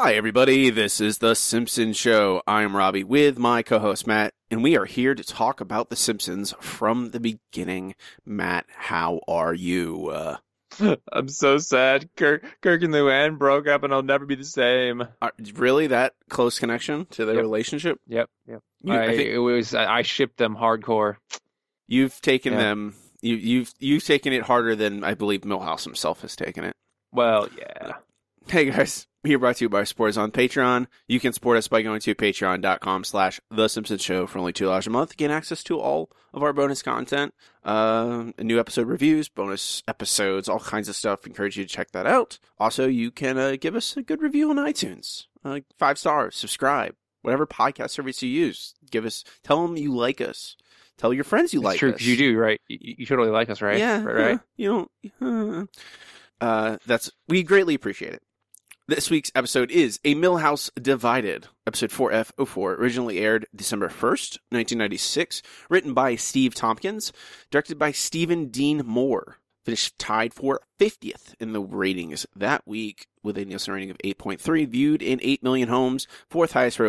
Hi, everybody. This is The Simpsons Show. I'm Robbie with my co-host, Matt, and we are here to talk about The Simpsons from the beginning. Matt, how are you? I'm so sad. Kirk and Luann broke up and I'll never be the same. Really? That close connection to their relationship? Yep. I I shipped them hardcore. You've taken them. You've taken it harder than I believe Milhouse himself has taken it. Well, yeah. Hey guys, we are brought to you by Support Us on Patreon. You can support us by going to patreon.com/The Simpsons Show for only $2 a month. Gain access to all of our bonus content, new episode reviews, bonus episodes, all kinds of stuff. Encourage you to check that out. Also, you can give us a good review on iTunes. 5 stars, subscribe, whatever podcast service you use. Tell them you like us. Tell your friends you like us. It's true, because you do, right? You totally like us, right? Yeah. Right. You don't. We greatly appreciate it. This week's episode is A Milhouse Divided, episode 4F04, originally aired December 1st, 1996, written by Steve Tompkins, directed by Stephen Dean Moore. Finished tied for 50th in the ratings that week with a Nielsen rating of 8.3, viewed in 8 million homes, fourth highest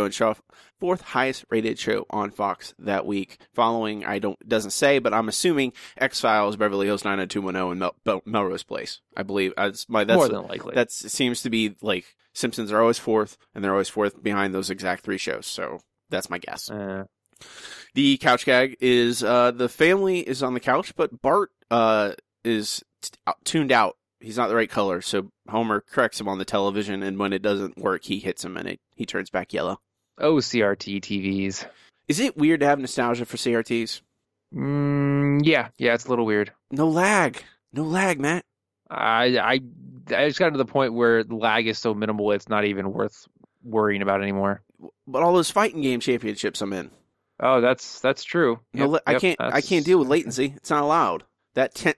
rated show on Fox that week. Following, doesn't say, but I'm assuming X-Files, Beverly Hills 90210, and Melrose Place. I believe that's more than likely. That seems to be like Simpsons are always fourth, and they're always fourth behind those exact 3 shows. So that's my guess. The couch gag is the family is on the couch, but Bart is tuned out. He's not the right color, so Homer corrects him on the television, and when it doesn't work, he hits him, and he turns back yellow. Oh, CRT TVs. Is it weird to have nostalgia for CRTs? Yeah, it's a little weird. No lag, Matt. I just got to the point where lag is so minimal, it's not even worth worrying about anymore. But all those fighting game championships I'm in. Oh, that's true. I can't deal with latency. It's not allowed. That 3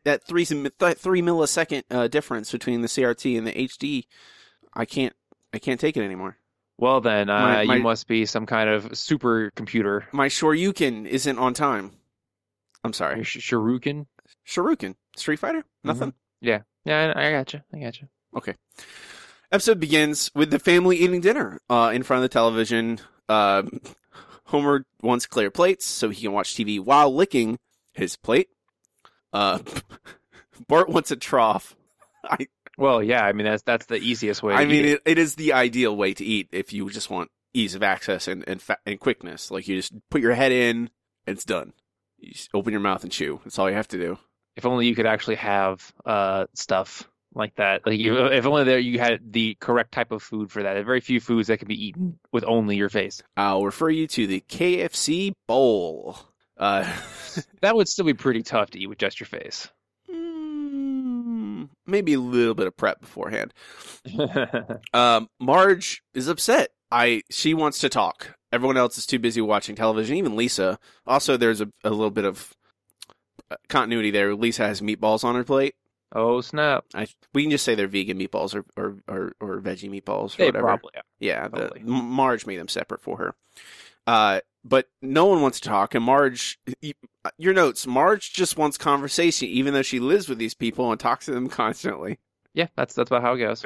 millisecond difference between the CRT and the HD, I can't take it anymore. Well then, you must be some kind of supercomputer. My Shoryuken isn't on time. I'm sorry. Shuriken? Street Fighter? Nothing? Mm-hmm. Yeah, I gotcha. Okay. Episode begins with the family eating dinner in front of the television. Homer wants clear plates so he can watch TV while licking his plate. Bart wants a trough. Well, yeah, I mean that's the easiest way. It is the ideal way to eat if you just want ease of access and quickness. Like you just put your head in, and it's done. You just open your mouth and chew. That's all you have to do. If only you could actually have stuff like that. Like if only you had the correct type of food for that. There are very few foods that can be eaten with only your face. I'll refer you to the KFC bowl. That would still be pretty tough to eat with just your face. Maybe a little bit of prep beforehand. Marge is upset. She wants to talk. Everyone else is too busy watching television, even Lisa. Also, there's a little bit of continuity there. Lisa has meatballs on her plate. Oh, snap. We can just say they're vegan meatballs or veggie meatballs or whatever. Probably, yeah. Probably. Marge made them separate for her. But no one wants to talk, and Marge, your notes, Marge just wants conversation, even though she lives with these people and talks to them constantly. Yeah, that's about how it goes.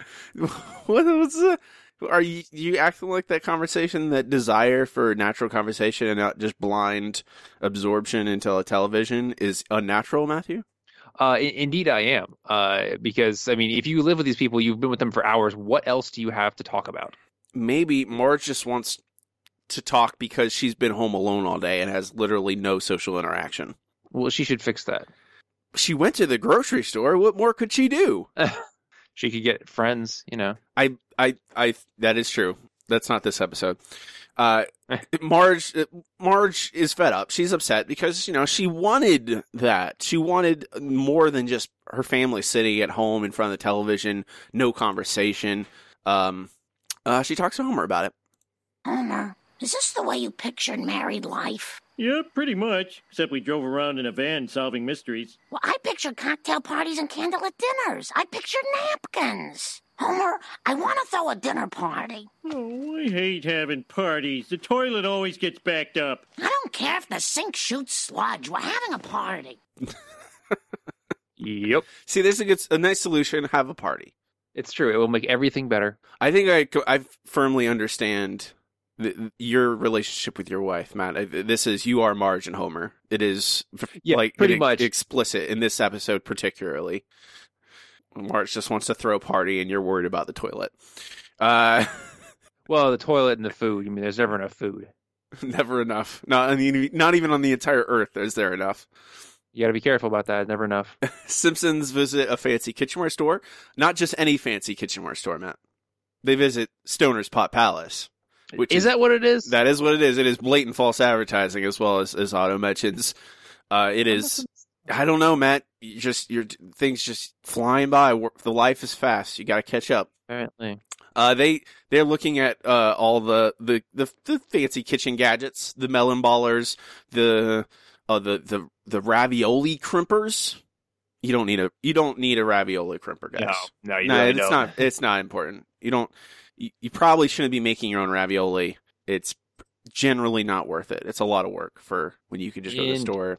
Are you acting like that conversation, that desire for natural conversation and not just blind absorption into a television is unnatural, Matthew? Indeed I am. Because, I mean, if you live with these people, you've been with them for hours, what else do you have to talk about? Maybe Marge just wants to talk because she's been home alone all day and has literally no social interaction. Well, she should fix that. She went to the grocery store. What more could she do? She could get friends, you know. That is true. That's not this episode. Marge is fed up. She's upset because, she wanted that. She wanted more than just her family sitting at home in front of the television, no conversation. She talks to Homer about it. Homer, is this the way you pictured married life? Yeah, pretty much. Except we drove around in a van solving mysteries. Well, I pictured cocktail parties and candlelit dinners. I pictured napkins. Homer, I want to throw a dinner party. Oh, I hate having parties. The toilet always gets backed up. I don't care if the sink shoots sludge. We're having a party. Yep. See, there's a nice solution. Have a party. It's true. It will make everything better. I think I firmly understand your relationship with your wife, Matt. You are Marge and Homer. It is pretty much explicit in this episode, particularly. Marge just wants to throw a party, and you're worried about the toilet. Well, the toilet and the food. I mean, there's never enough food. Never enough. Not even on the entire Earth is there enough. You got to be careful about that. Never enough. Simpsons visit a fancy kitchenware store. Not just any fancy kitchenware store, Matt. They visit Stoner's Pot Palace. Is that what it is? That is what it is. It is blatant false advertising, as well as Otto mentions. It is. I don't know, Matt. Your things just flying by. The life is fast. You got to catch up. Apparently. They're looking at all the fancy kitchen gadgets, the melon ballers, the ravioli crimpers. You don't need a ravioli crimper, guys. No, you really don't. It's not important. You probably shouldn't be making your own ravioli. It's generally not worth it. It's a lot of work for when you can just go to the store.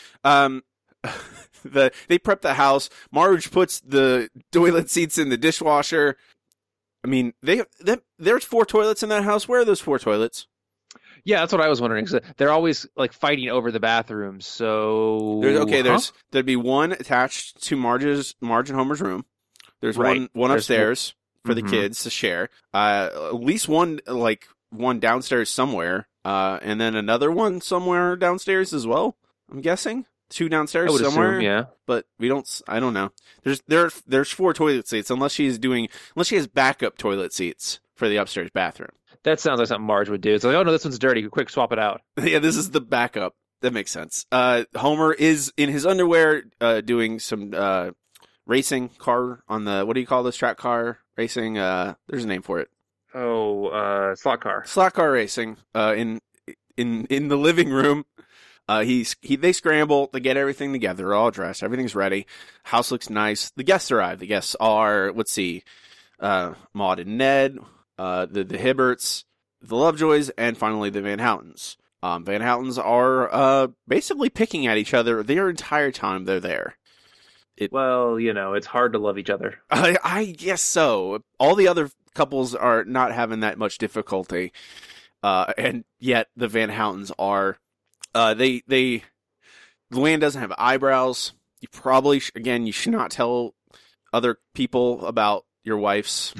They prep the house. Marge puts the toilet seats in the dishwasher. I mean, there's 4 toilets in that house. Where are those 4 toilets? Yeah, that's what I was wondering. Cause they're always like fighting over the bathrooms. So there'd be one attached to Marge and Homer's room. There's right. one upstairs for the kids to share. At least one downstairs somewhere, and then another one somewhere downstairs as well. I'm guessing 2 downstairs somewhere. Assume, yeah, but we don't. I don't know. There's 4 toilet seats unless she has backup toilet seats for the upstairs bathroom. That sounds like something Marge would do. It's like, oh no, this one's dirty. Quick, swap it out. Yeah, this is the backup. That makes sense. Homer is in his underwear doing some racing car on the, what do you call this, track car racing? There's a name for it. Oh, slot car. Slot car racing in the living room. They scramble to get everything together. They're all dressed. Everything's ready. House looks nice. The guests arrive. The guests are, let's see, Maude and Ned, the Hibberts, the Lovejoys, and finally the Van Houtens. Van Houtens are basically picking at each other their entire time they're there. Well, it's hard to love each other. I guess so. All the other couples are not having that much difficulty, and yet the Van Houtens are. Luann doesn't have eyebrows. You probably you should not tell other people about your wife's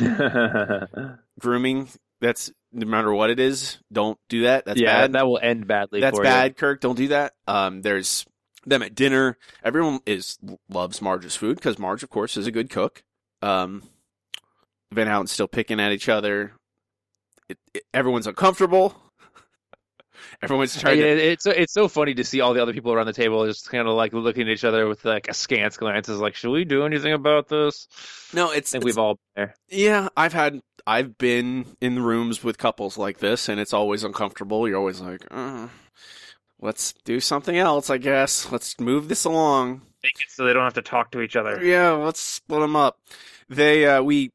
grooming. That's no matter what it is. Don't do that. That's bad. That will end badly. That's for bad, you. Kirk. Don't do that. There's them at dinner. Everyone loves Marge's food because Marge, of course, is a good cook. Van Houten's still picking at each other. Everyone's uncomfortable. Everyone's trying It's so funny to see all the other people around the table just kind of like looking at each other with like askance glances, like, should we do anything about this? No, I think we've all been there. Yeah, I've been in rooms with couples like this, and it's always uncomfortable. You're always like, let's do something else, I guess. Let's move this along. Make it so they don't have to talk to each other. Yeah, let's split them up. We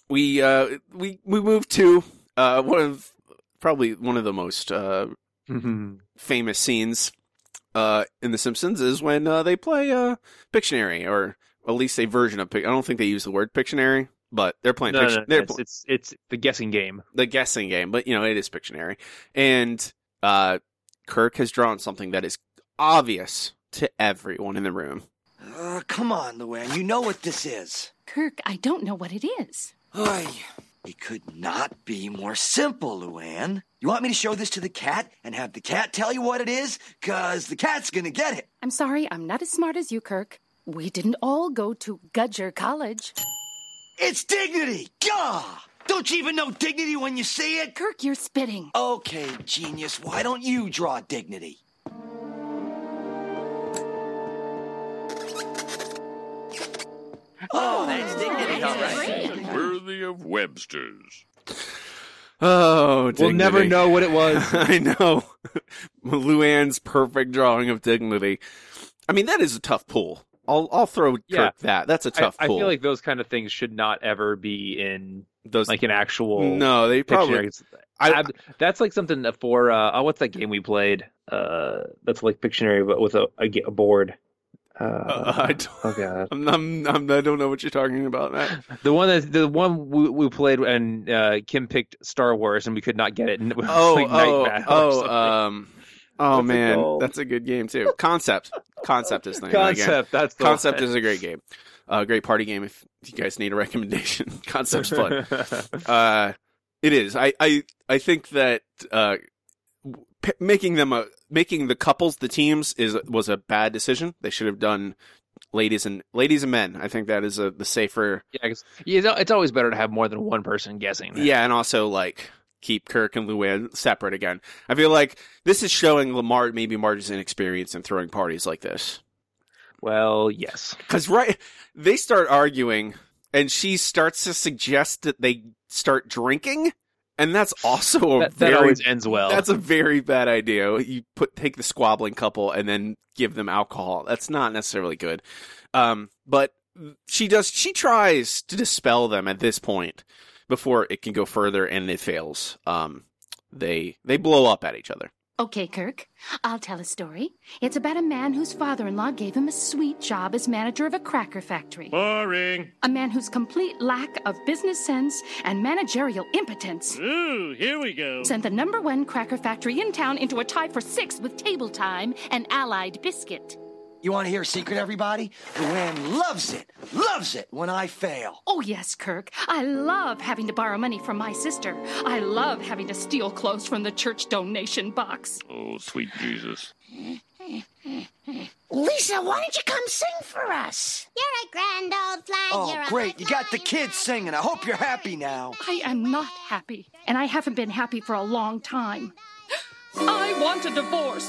moved to probably one of the most famous scenes in The Simpsons is when they play Pictionary, or at least a version of I don't think they use the word Pictionary, but they're playing Pictionary. It's the guessing game. The guessing game, but it is Pictionary. And Kirk has drawn something that is obvious to everyone in the room. Come on, Luann, you know what this is. Kirk, I don't know what it is. It could not be more simple, Luann. You want me to show this to the cat and have the cat tell you what it is? 'Cause the cat's gonna get it. I'm sorry, I'm not as smart as you, Kirk. We didn't all go to Gudger College. It's dignity! Gah! Don't you even know dignity when you see it? Kirk, you're spitting. Okay, genius, why don't you draw dignity? Oh, that's dignity, all right. Worthy of Webster's. Oh, dignity. We'll never know what it was. I know. Luann's perfect drawing of dignity. I mean, that is a tough pull. I'll throw Kirk that. That's a tough pull. I feel like those kind of things should not ever be in those, like an actual. No, they probably. That's like something for what's that game we played? That's like Pictionary, but with a board. I don't, Oh god. I don't know what you're talking about, Matt. The one we played and Kim picked Star Wars and we could not get it. And it was like Night Battle or something. Oh What's it man, called? that's a good game too. Concept is the name of the game. Concept. That's the Concept one. is a great game. Great party game if you guys need a recommendation. Concept's fun. It is. I think that making the couples the teams was a bad decision. They should have done ladies and men. I think that is the safer. Yeah, 'cause it's always better to have more than one person guessing. That. Yeah, and also like keep Kirk and Luann separate again. I feel like this is showing maybe Marge's inexperience in throwing parties like this. Well, yes. Because they start arguing, and she starts to suggest that they start drinking, and that's also that always ends well. That's a very bad idea. You take the squabbling couple and then give them alcohol. That's not necessarily good. But she tries to dispel them at this point before it can go further, and it fails. They blow up at each other. Okay, Kirk, I'll tell a story. It's about a man whose father-in-law gave him a sweet job as manager of a cracker factory. Boring. A man whose complete lack of business sense and managerial impotence Ooh, here we go. sent the #1 cracker factory in town into a tie for 6th with Table Time and Allied Biscuit. You want to hear a secret, everybody? Luann loves it when I fail. Oh, yes, Kirk. I love having to borrow money from my sister. I love having to steal clothes from the church donation box. Oh, sweet Jesus. Lisa, why don't you come sing for us? You're a grand old flag. Oh, You're a great. You got the high-flying kids flag. singing. I hope you're happy now. I am not happy, and I haven't been happy for a long time. I want a divorce.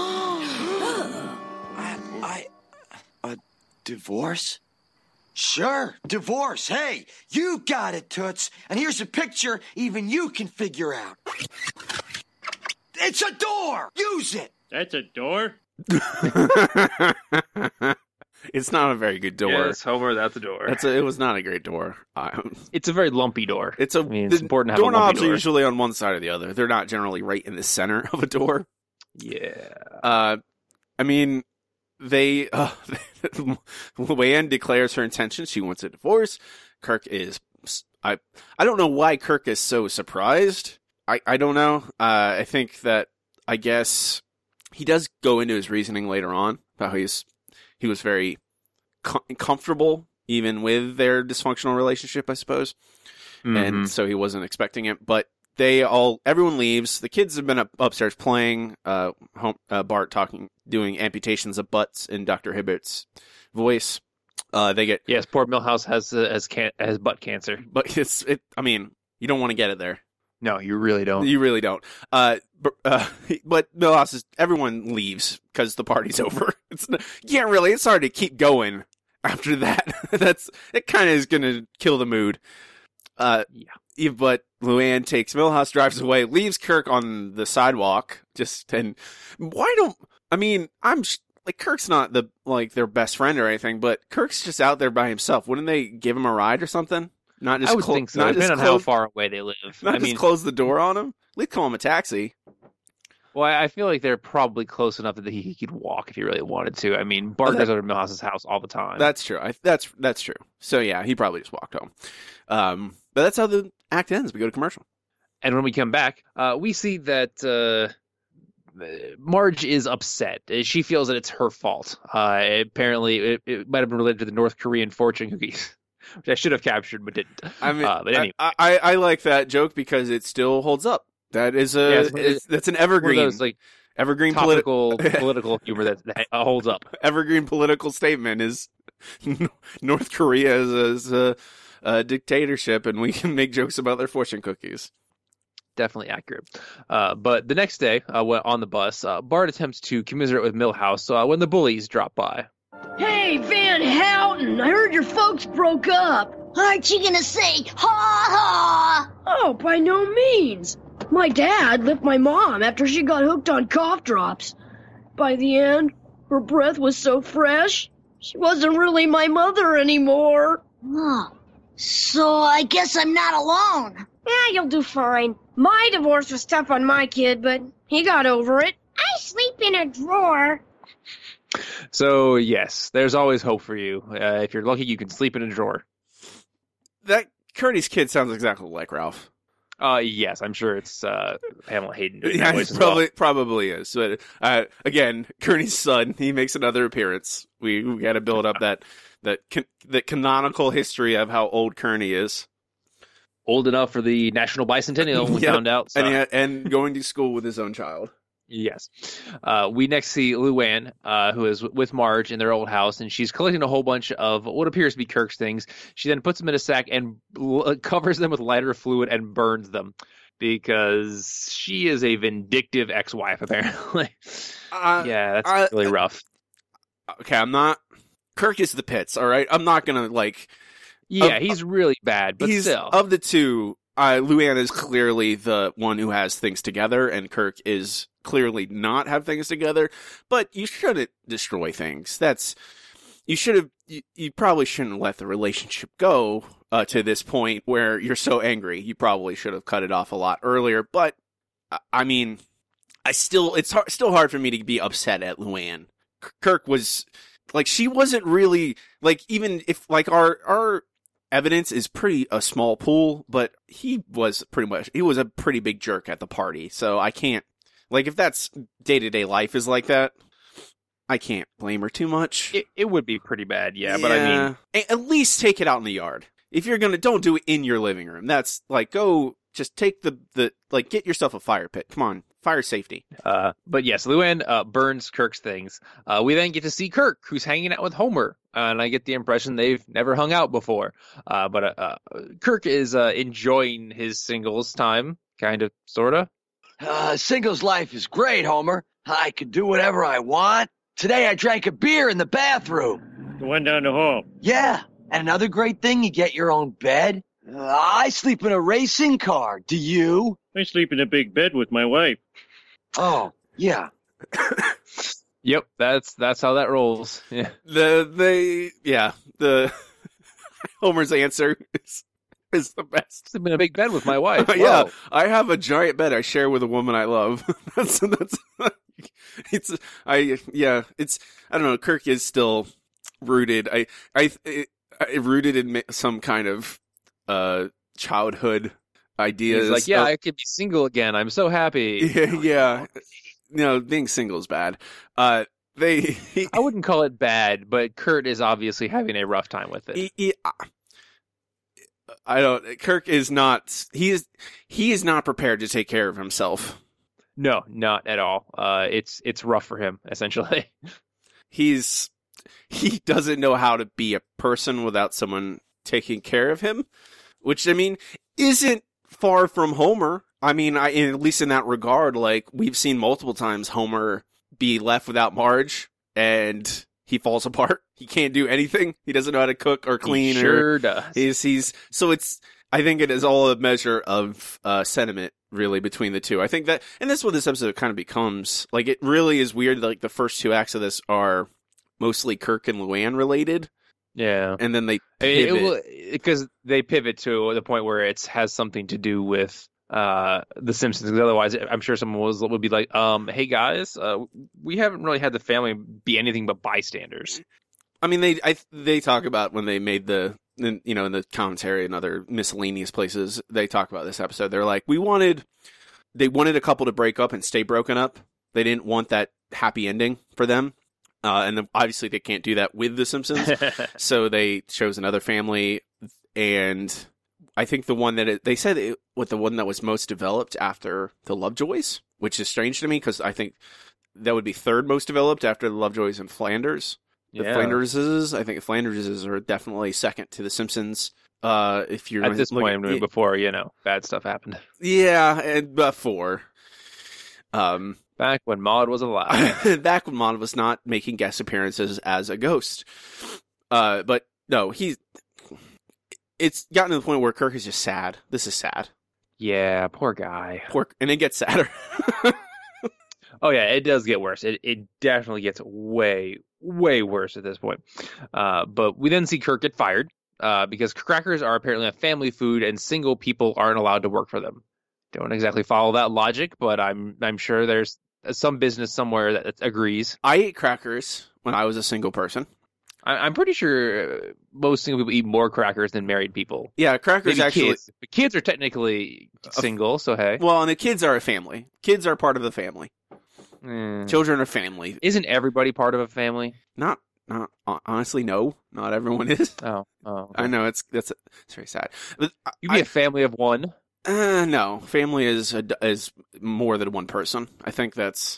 A divorce? Sure, divorce. Hey, you got it, Toots. And here's a picture even you can figure out. It's a door! Use it! That's a door? It's not a very good door. Yes, Homer, that's a door. It was not a great door. It's a very lumpy door. It's it's important to have a lumpy doorknobs are door. usually on one side or the other. They're not generally right in the center of a door. Yeah. I mean, Luann declares her intention. She wants a divorce. Kirk is, I don't know why Kirk is so surprised. I don't know. I think that, I guess, he does go into his reasoning later on about how he was very comfortable even with their dysfunctional relationship, I suppose. Mm-hmm. And so he wasn't expecting it, but everyone leaves. The kids have been upstairs playing, Bart doing amputations of butts in Dr. Hibbert's voice. Yes, poor Milhouse has butt cancer. But I mean, you don't want to get it there. No, you really don't. You really don't. But Milhouse everyone leaves because the party's over. It's hard to keep going after that. It kind of is going to kill the mood. Yeah. But Luann takes Milhouse, drives away, leaves Kirk on the sidewalk. Kirk's not their best friend or anything, but Kirk's just out there by himself. Wouldn't they give him a ride or something? Not just I would think so, depending on how far away they live. Just close the door on him? At least call him a taxi. Well, I feel like they're probably close enough that he could walk if he really wanted to. I mean, Bart goes over to Milhouse's house all the time. That's true. That's true. So yeah, he probably just walked home. But that's how the act ends. We go to commercial. And when we come back, we see that Marge is upset. She feels that it's her fault. Apparently, it might have been related to the North Korean fortune cookies, which I should have captured but didn't. I mean, but anyway. I like that joke because it still holds up. That is that's an evergreen. One of those, evergreen political humor that holds up. Evergreen political statement is North Korea is a dictatorship, and we can make jokes about their fortune cookies. Definitely accurate. But the next day, on the bus, Bart attempts to commiserate with Milhouse when the bullies drop by. Hey, Van Houten, I heard your folks broke up. Aren't you gonna say ha ha? Oh, by no means. My dad left my mom after she got hooked on cough drops. By the end, her breath was so fresh, she wasn't really my mother anymore. Oh, so I guess I'm not alone. Yeah, you'll do fine. My divorce was tough on my kid, but he got over it. I sleep in a drawer. So, yes, there's always hope for you. If you're lucky, you can sleep in a drawer. That Kearney's kid sounds exactly like Ralph. Yes, I'm sure it's Pamela Hayden doing Yeah, that voice as probably is. But again, Kearney's son, he makes another appearance. We got to build up that canonical history of how old Kearney is. Old enough for the National Bicentennial, we found out. So. And going to school with his own child. Yes. We next see Luann, who is with Marge in their old house, and she's collecting a whole bunch of what appears to be Kirk's things. She then puts them in a sack and covers them with lighter fluid and burns them because she is a vindictive ex-wife, apparently. Yeah, that's really rough. Okay, Kirk is the pits, all right? I'm not going to, Yeah, he's really bad, but still. Of the two, Luann is clearly the one who has things together, and Kirk is clearly not have things together, but you shouldn't destroy things. You probably shouldn't let the relationship go to this point where you're so angry. You probably should have cut it off a lot earlier, but I mean, it's still hard for me to be upset at Luann. Kirk was, she wasn't really, even if, our evidence is a small pool, but he was a pretty big jerk at the party, so I can't, if that's day-to-day life is like that, I can't blame her too much. It would be pretty bad, yeah, but I mean... At least take it out in the yard. If you're don't do it in your living room. That's, go, just take get yourself a fire pit. Come on, fire safety. But yes, Luann burns Kirk's things. We then get to see Kirk, who's hanging out with Homer, and I get the impression they've never hung out before. But Kirk is enjoying his singles time, kind of, sort of. Singles life is great, Homer. I can do whatever I want. Today I drank a beer in the bathroom. The one down the hall. Yeah, and another great thing, you get your own bed. I sleep in a racing car. Do you? I sleep in a big bed with my wife. Oh, yeah. Yep, that's how that rolls. Yeah. The Homer's answer is the best. Sleep in a big bed with my wife. Yeah, I have a giant bed I share with a woman I love. I don't know. Kirk is still rooted. I rooted in some kind of childhood ideas. He's I could be single again. I'm so happy. Yeah. No, being single is bad. I wouldn't call it bad, but Kurt is obviously having a rough time with it. Kirk is not. He is not prepared to take care of himself. No, not at all. It's rough for him, essentially. He doesn't know how to be a person without someone taking care of him, which, I mean, isn't far from Homer. I mean, at least in that regard, we've seen multiple times Homer be left without Marge, and he falls apart. He can't do anything. He doesn't know how to cook or clean. He sure does. So I think it is all a measure of sentiment, really, between the two. I think that, and that's what this episode kind of becomes. It really is weird that, the first two acts of this are mostly Kirk and Luann related. Yeah. And then they pivot. Because they pivot to the point where it has something to do with The Simpsons. Because otherwise, I'm sure someone would be like, hey guys, we haven't really had the family be anything but bystanders. I mean, they talk about when they made in the commentary and other miscellaneous places, they talk about this episode. They're like, they wanted a couple to break up and stay broken up. They didn't want that happy ending for them. And then obviously they can't do that with The Simpsons. So they chose another family. And I think the one that they said the one that was most developed after the Lovejoys, which is strange to me because I think that would be third most developed after the Lovejoys and Flanders. The Flanderses, I think the Flanderses are definitely second to The Simpsons. If you're at this point, before bad stuff happened. Yeah, and before. Back when Maude was alive. Back when Maude was not making guest appearances as a ghost. But no, it's gotten to the point where Kirk is just sad. This is sad. Yeah, poor guy. And it gets sadder. Oh yeah, it does get worse. It definitely gets way, way worse at this point. But we then see Kirk get fired because crackers are apparently a family food and single people aren't allowed to work for them. Don't exactly follow that logic, but I'm sure there's some business somewhere that agrees. I ate crackers when I was a single person. I'm pretty sure most single people eat more crackers than married people. Yeah, crackers Maybe actually. kids. But kids are technically single, so hey. Well, and the kids are a family. Kids are part of the family. Mm. Children are family. Isn't everybody part of a family? Not honestly, no. Not everyone is. Oh, okay. I know it's very sad. But You'd be a family of one. No, family is more than one person. I think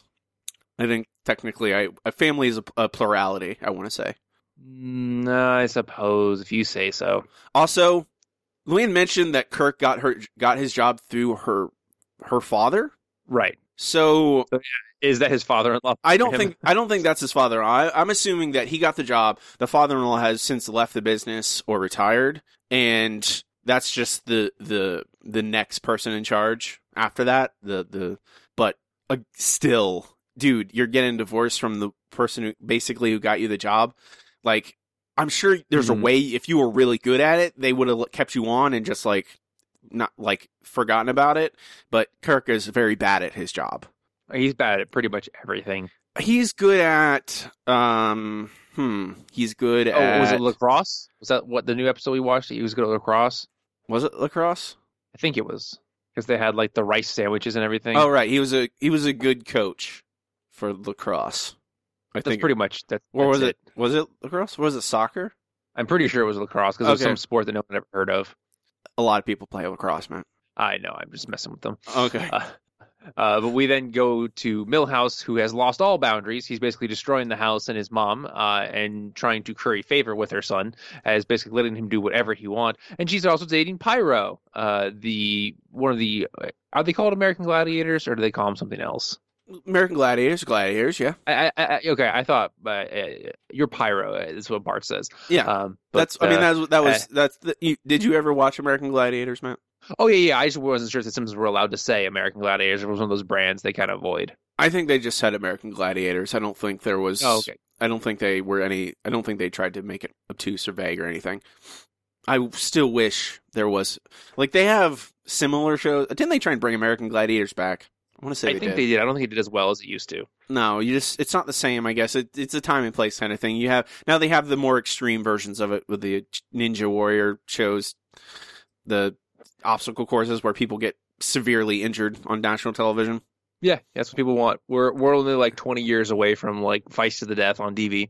technically a family is a plurality. I want to say. No, I suppose if you say so. Also, Luann mentioned that Kirk got his job through her father. Right. So is that his father-in-law? I don't think that's his father. I'm assuming that he got the job. The father-in-law has since left the business or retired, and that's just the next person in charge after that. But still, dude, you're getting divorced from the person who got you the job. Like, I'm sure there's a way, if you were really good at it, they would have kept you on and just not forgotten about it. But Kirk is very bad at his job. He's bad at pretty much everything. He's good at he's good at. Was it lacrosse? Was that what the new episode we watched? He was good at lacrosse. Was it lacrosse? I think it was, because they had the rice sandwiches and everything. Oh right, he was a good coach for lacrosse. That's pretty much that. Or was it? Was it lacrosse? Or was it soccer? I'm pretty sure it was lacrosse because it was some sport that no one ever heard of. A lot of people play lacrosse, man. I know. I'm just messing with them. Okay. But we then go to Milhouse, who has lost all boundaries. He's basically destroying the house and his mom, and trying to curry favor with her son, as basically letting him do whatever he wants. And she's also dating Pyro, are they called American Gladiators, or do they call him something else? American Gladiators, yeah. I thought you're Pyro is what Bart says. Yeah, did you ever watch American Gladiators, Matt? Oh yeah. I just wasn't sure if the Simpsons were allowed to say American Gladiators. It was one of those brands they kind of avoid. I think they just said American Gladiators. I don't think there was. Oh, okay. I don't think they were any. I don't think they tried to make it obtuse or vague or anything. I still wish there was they have similar shows. Didn't they try and bring American Gladiators back? I want to say I think they did. I don't think it did as well as it used to. No, it's not the same. I guess it's a time and place kind of thing. They have the more extreme versions of it with the Ninja Warrior shows, the obstacle courses where people get severely injured on national television. Yeah, that's what people want. We're only 20 years away from fights to the death on TV.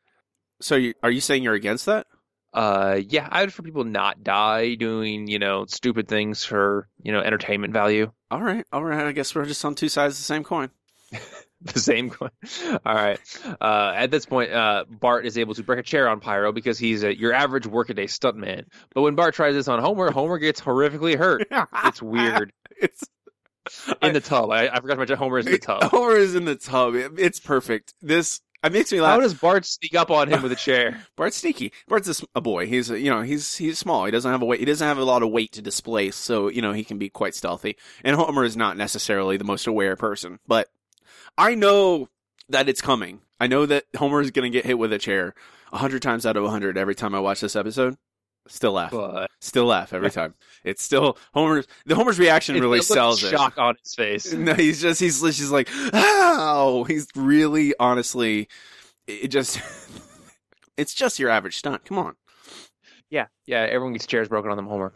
So are you saying you're against that? Yeah, I would for people not die doing, stupid things for, entertainment value. All right. I guess we're just on two sides of the same coin. The same coin. All right. At this point, Bart is able to break a chair on Pyro because he's your average workaday stuntman. But when Bart tries this on Homer gets horrifically hurt. It's weird. In the tub. I forgot to mention Homer is in the tub. Homer is in the tub. It's perfect. It makes me laugh. How does Bart sneak up on him with a chair? Bart's sneaky. Bart's a boy. He's small. He doesn't have He doesn't have a lot of weight to displace, so he can be quite stealthy. And Homer is not necessarily the most aware person, but I know that it's coming. I know that Homer is going to get hit with a chair 100 times out of 100 every time I watch this episode. Still laugh. Still laugh every time. It's still Homer's reaction really sells it. Shock on his face. No, he's just like, ow. He's really, honestly, it's just your average stunt. Come on. Yeah. Everyone gets chairs broken on them. Homer.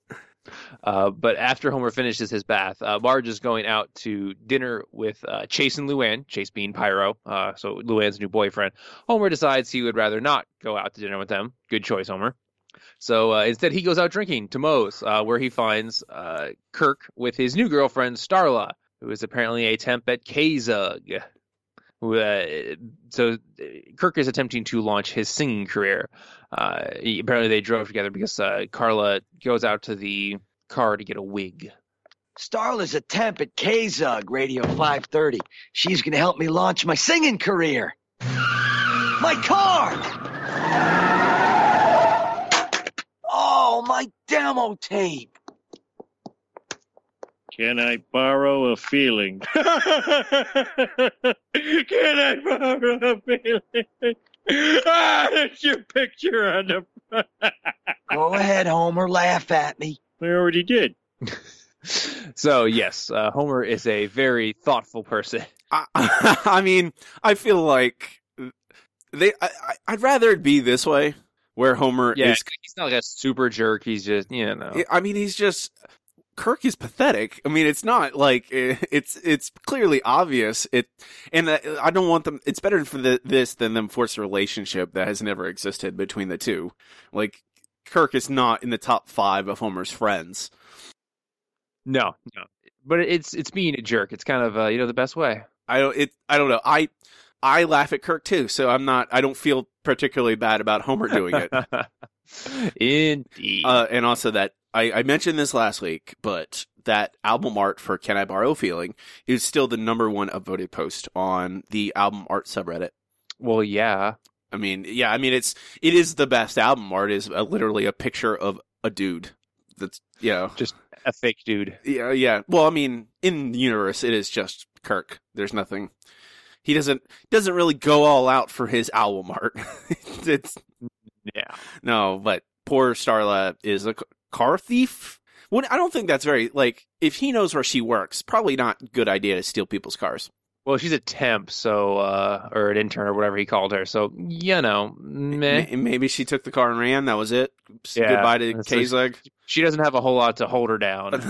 God. But after Homer finishes his bath, Marge is going out to dinner with Chase and Luann. Chase being Pyro, so Luann's new boyfriend. Homer decides he would rather not go out to dinner with them. Good choice, Homer. So instead, he goes out drinking to Moe's, where he finds Kirk with his new girlfriend, Starla, who is apparently a temp at K-Zug. So Kirk is attempting to launch his singing career. Apparently, they drove together because Carla goes out to the car to get a wig. Starla's a temp at K-Zug, Radio 530. She's going to help me launch my singing career. My car! Oh, my demo tape. Can I borrow a feeling? Can I borrow a feeling? That's your picture on the front. Go ahead, Homer. Laugh at me. I already did. So, yes, Homer is a very thoughtful person. I mean, I feel like I'd rather it be this way, where Homer is. He's not like a super jerk. He's just, I mean, Kirk is pathetic. I mean, it's not like it's clearly obvious. I don't want them. It's better for this than them force a relationship that has never existed between the two. Like, Kirk is not in the top 5 of Homer's friends. No, but it's being a jerk. It's kind of the best way. I don't know. I laugh at Kirk too, so I don't feel particularly bad about Homer doing it. Indeed. And also that I mentioned this last week, but that album art for Can I Borrow a Feeling is still the #1 upvoted post on the album art subreddit. Well, yeah. I mean, it is the best album art. Is literally a picture of a dude that's just a fake dude. Yeah. Well, I mean, in the universe, it is just Kirk. There's nothing. He doesn't really go all out for his album art. No, but poor Starla is a car thief. Well, I don't think that's very, if he knows where she works, probably not a good idea to steal people's cars. Well, she's a temp, so, or an intern or whatever he called her, so, meh. Maybe she took the car and ran, that was it. Yeah, goodbye to Kazug. She doesn't have a whole lot to hold her down.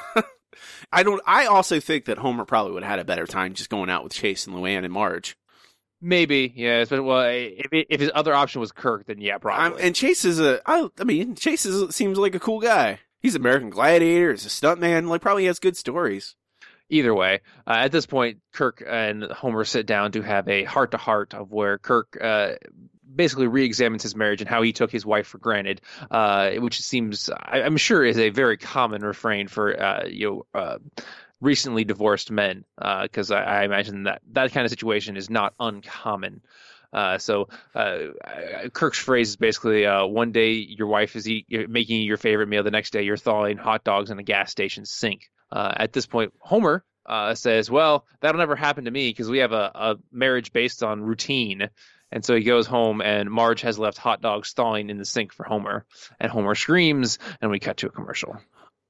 I also think that Homer probably would have had a better time just going out with Chase and Luann and Marge. Maybe, yeah. But if his other option was Kirk, then yeah, probably. And Chase is seems like a cool guy. He's American Gladiator. He's a stuntman. Probably has good stories. Either way, at this point, Kirk and Homer sit down to have a heart-to-heart of where Kirk basically re-examines his marriage and how he took his wife for granted, which seems, I'm sure, is a very common refrain for recently divorced men, because I imagine that kind of situation is not uncommon. So Kirk's phrase is basically, one day your wife is making your favorite meal, the next day you're thawing hot dogs in a gas station sink. At this point, Homer says, well, that'll never happen to me because we have a marriage based on routine. And so he goes home, and Marge has left hot dogs thawing in the sink for Homer. And Homer screams, and we cut to a commercial.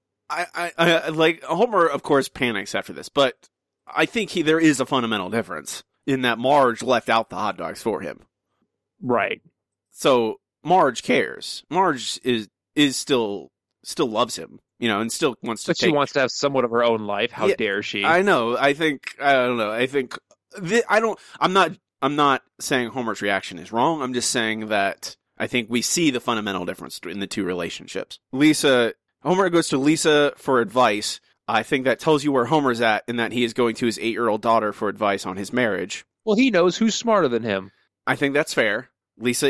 I Homer, of course, panics after this, but I think there is a fundamental difference in that Marge left out the hot dogs for him. Right. So Marge cares. Marge is still loves him, and still wants to. But she wants to have somewhat of her own life. How dare she? I know. I don't know. I'm not saying Homer's reaction is wrong. I'm just saying that I think we see the fundamental difference in the two relationships. Homer goes to Lisa for advice. I think that tells you where Homer's at, in that he is going to his 8-year-old daughter for advice on his marriage. Well, he knows who's smarter than him. I think that's fair. Lisa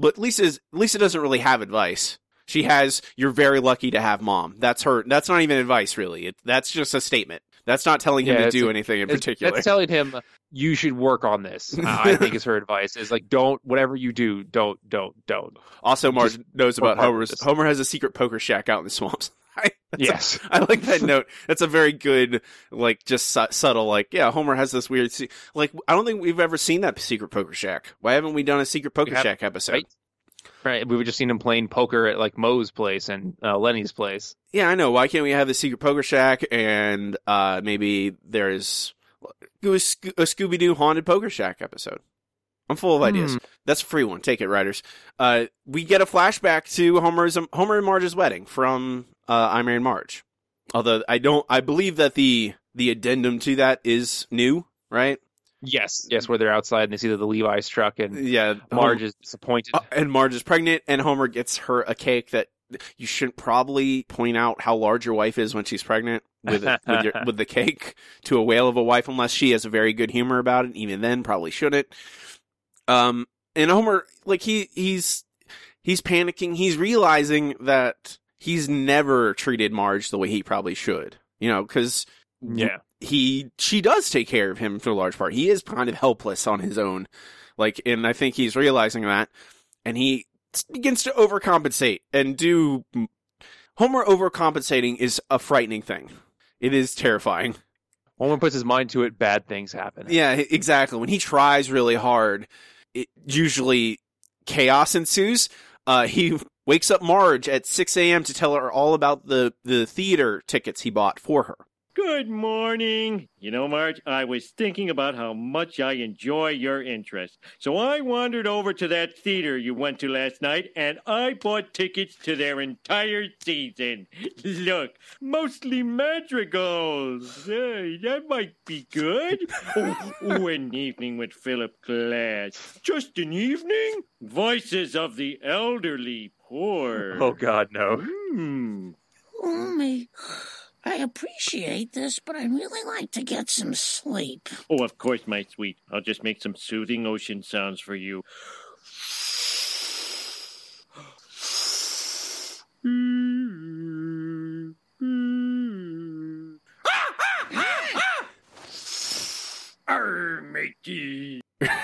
doesn't really have advice. She has, you're very lucky to have mom. That's not even advice, really. That's just a statement. That's not telling him to do anything in particular. That's telling him, you should work on this. I think is her advice. Is don't, whatever you do, don't. Also, Marge knows about Homer has a secret poker shack out in the swamps. Yes. I like that note. That's a very good, just subtle, Homer has this weird, I don't think we've ever seen that secret poker shack. Why haven't we done a secret poker shack episode? Right. We've just seen him playing poker at Moe's place and Lenny's place. Yeah, I know. Why can't we have the secret poker shack and maybe there's a Scooby-Doo haunted poker shack episode? I'm full of ideas. That's a free one. Take it, writers. We get a flashback to Homer and Marge's wedding from I Married Marge. Although I believe that the addendum to that is new, right? Yes, where they're outside and they see the Levi's truck, and Marge is disappointed. And Marge is pregnant, and Homer gets her a cake that you shouldn't probably point out how large your wife is when she's pregnant with the cake to a whale of a wife, unless she has a very good humor about it. Even then, probably shouldn't. And Homer, he's panicking. He's realizing that he's never treated Marge the way he probably should. Because she does take care of him for a large part. He is kind of helpless on his own. And I think he's realizing that. And he begins to overcompensate and do... Homer overcompensating is a frightening thing. It is terrifying. Homer puts his mind to it, bad things happen. Yeah, exactly. When he tries really hard, usually chaos ensues. He wakes up Marge at 6 a.m. to tell her all about the theater tickets he bought for her. Good morning. You know, Marge, I was thinking about how much I enjoy your interest. So I wandered over to that theater you went to last night, and I bought tickets to their entire season. Look, mostly madrigals. Hey, that might be good. An evening with Philip Glass. Just an evening? Voices of the elderly poor. Oh, God, no. I appreciate this, but I'd really like to get some sleep. Oh, of course, my sweet. I'll just make some soothing ocean sounds for you. Arr, matey.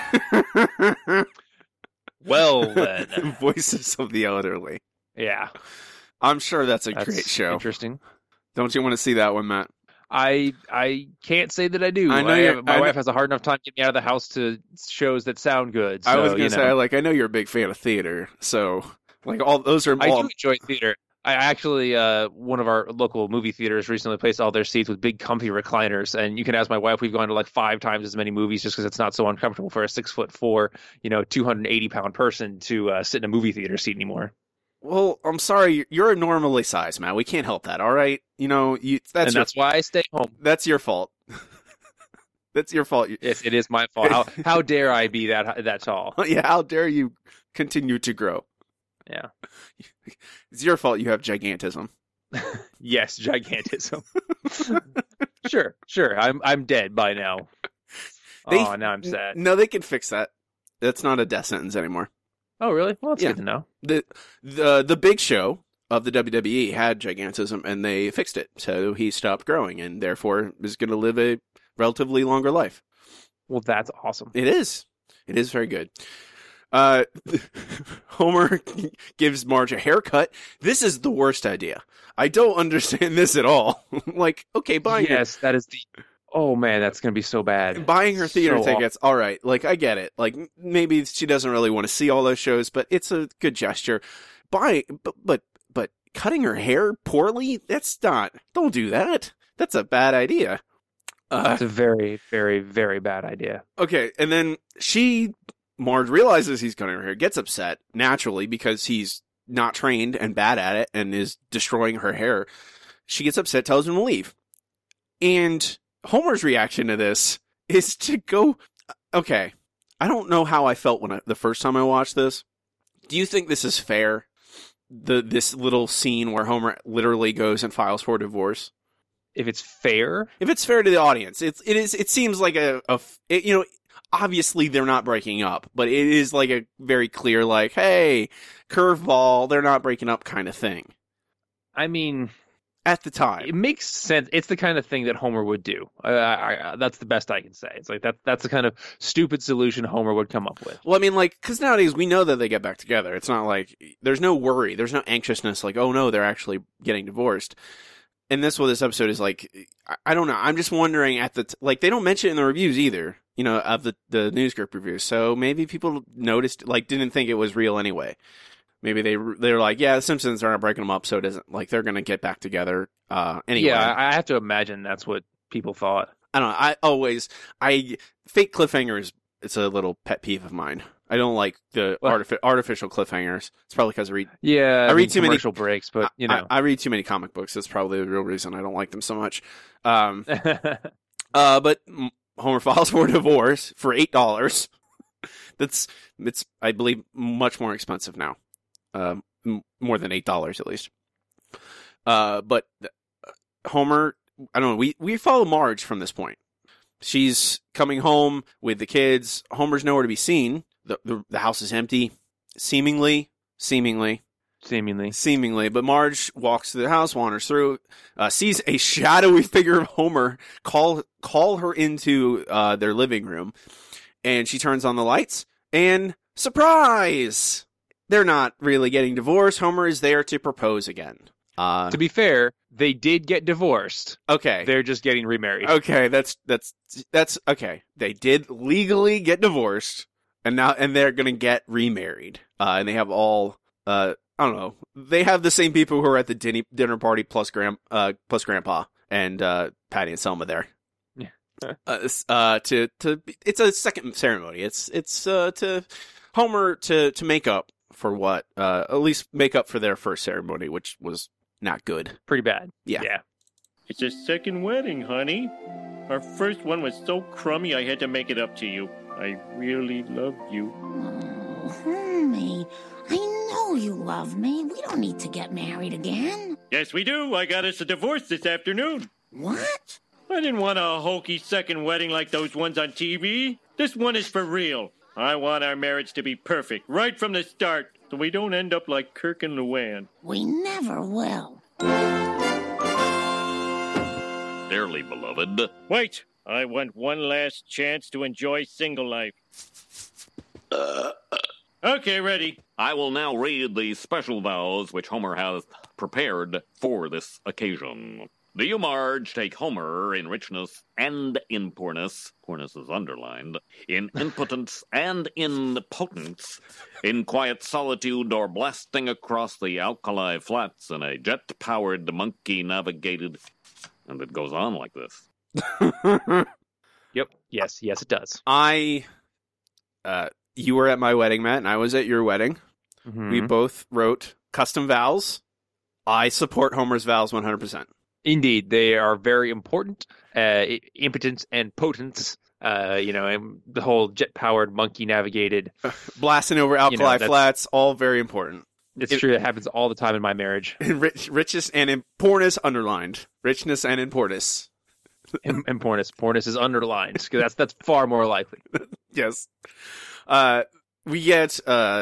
Well, then. Voices of the elderly. Yeah. I'm sure that's great show. Interesting. Don't you want to see that one, Matt? I can't say that I do. I know my wife has a hard enough time getting me out of the house to shows that sound good. So, I was going to say, I know you're a big fan of theater, so all those are. I do enjoy theater. I actually, one of our local movie theaters recently placed all their seats with big, comfy recliners, and you can ask my wife. We've gone to 5 times as many movies just because it's not so uncomfortable for a 6'4", 280-pound person to sit in a movie theater seat anymore. Well, I'm sorry, you're abnormally sized, Matt. We can't help that, all right? That's why I stay home. That's your fault. That's your fault. Yes, it is my fault. How dare I be that tall? Yeah, how dare you continue to grow? Yeah. It's your fault you have gigantism. Yes, gigantism. Sure. I'm dead by now. Now I'm sad. No, they can fix that. That's not a death sentence anymore. Oh, really? Well, that's good to know. The Big Show of the WWE had gigantism, and they fixed it. So he stopped growing, and therefore is going to live a relatively longer life. Well, that's awesome. It is. It is very good. Homer gives Marge a haircut. This is the worst idea. I don't understand this at all. Okay, buying Yes, that is the... Oh, man, that's going to be so bad. Buying her theater tickets, all right. I get it. Maybe she doesn't really want to see all those shows, but it's a good gesture. But cutting her hair poorly? That's not... Don't do that. That's a bad idea. That's a very, very, very bad idea. Okay, and then Marge realizes he's cutting her hair, gets upset, naturally, because he's not trained and bad at it and is destroying her hair. She gets upset, tells him to leave. And Homer's reaction to this is to go, okay, I don't know how I felt the first time I watched this. Do you think this is fair? This little scene where Homer literally goes and files for divorce? If it's fair? If it's fair to the audience. It seems like obviously they're not breaking up, but it is a very clear, hey, curveball, they're not breaking up kind of thing. I mean, at the time, it makes sense. It's the kind of thing that Homer would do. That's the best I can say. It's that's the kind of stupid solution Homer would come up with. Well, I mean, because nowadays we know that they get back together. It's not there's no worry, there's no anxiousness. Oh no, they're actually getting divorced. And this episode is I don't know. I'm just wondering they don't mention it in the reviews either. Of the news group reviews. So maybe people noticed, didn't think it was real anyway. Maybe they're yeah, the Simpsons aren't breaking them up, so it doesn't, they're going to get back together anyway. Yeah, I have to imagine that's what people thought. I don't know. Fake cliffhangers, it's a little pet peeve of mine. I don't like the artificial cliffhangers. It's probably because I read... Yeah, I read too commercial many breaks, but, I read too many comic books. That's probably the real reason I don't like them so much. But Homer files for divorce for $8. It's I believe much more expensive now. More than $8 at least. But Homer, I don't know. We follow Marge from this point. She's coming home with the kids. Homer's nowhere to be seen. The house is empty, seemingly. But Marge walks to the house, wanders through, sees a shadowy figure of Homer call her into their living room, and she turns on the lights, and surprise! They're not really getting divorced. Homer is there to propose again. To be fair, they did get divorced. Okay. They're just getting remarried. Okay, that's okay. They did legally get divorced, and they're gonna get remarried. And they have all I don't know. They have the same people who are at the dinner party plus grandpa and Patty and Selma there. Yeah. It's a second ceremony. It's to Homer to make up for what at least make up for their first ceremony, which was not good. Pretty bad. Yeah. It's a second wedding, honey. Our first one was so crummy I had to make it up to you. I really loved you. Oh, Homie, I know you love me. We don't need to get married again. Yes, we do. I got us a divorce this afternoon. What? I didn't want a hokey second wedding like those ones on TV. This one is for real. I want our marriage to be perfect right from the start, so we don't end up like Kirk and Luann. We never will. Dearly beloved. Wait, I want one last chance to enjoy single life. Okay, ready. I will now read the special vows which Homer has prepared for this occasion. Do you, Marge, take Homer in richness and in poorness, poorness is underlined, in impotence and in potence, in quiet solitude or blasting across the alkali flats in a jet-powered monkey-navigated... And it goes on like this. Yep. Yes, it does. You were at my wedding, Matt, and I was at your wedding. Mm-hmm. We both wrote custom vows. I support Homer's vows 100%. Indeed, they are very important. Impotence and potence, and the whole jet-powered, monkey-navigated... Blasting over alkali flats, all very important. It's true. It happens all the time in my marriage. Richness and in poorness underlined. Richness and in poorness. And poorness. Poorness is underlined, because that's far more likely. Yes. We get,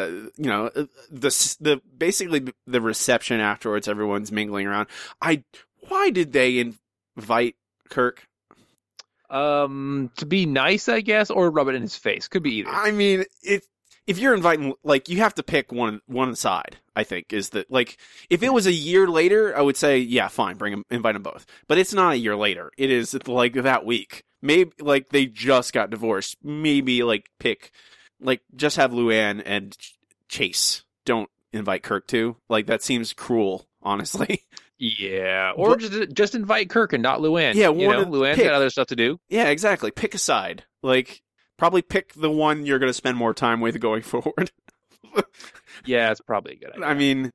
basically the reception afterwards, everyone's mingling around. Why did they invite Kirk? To be nice, I guess, or rub it in his face. Could be either. I mean, if you're inviting, you have to pick one side, I think, is that, if it was a year later, I would say, yeah, fine, invite them both. But it's not a year later. It is, that week. Maybe, they just got divorced. Maybe, just have Luann and Chase. Don't invite Kirk too. That seems cruel, honestly. Yeah, or just invite Kirk and not Luann. Yeah, Luann's got other stuff to do. Yeah, exactly. Pick a side. Probably pick the one you're going to spend more time with going forward. Yeah, it's probably a good idea. I mean,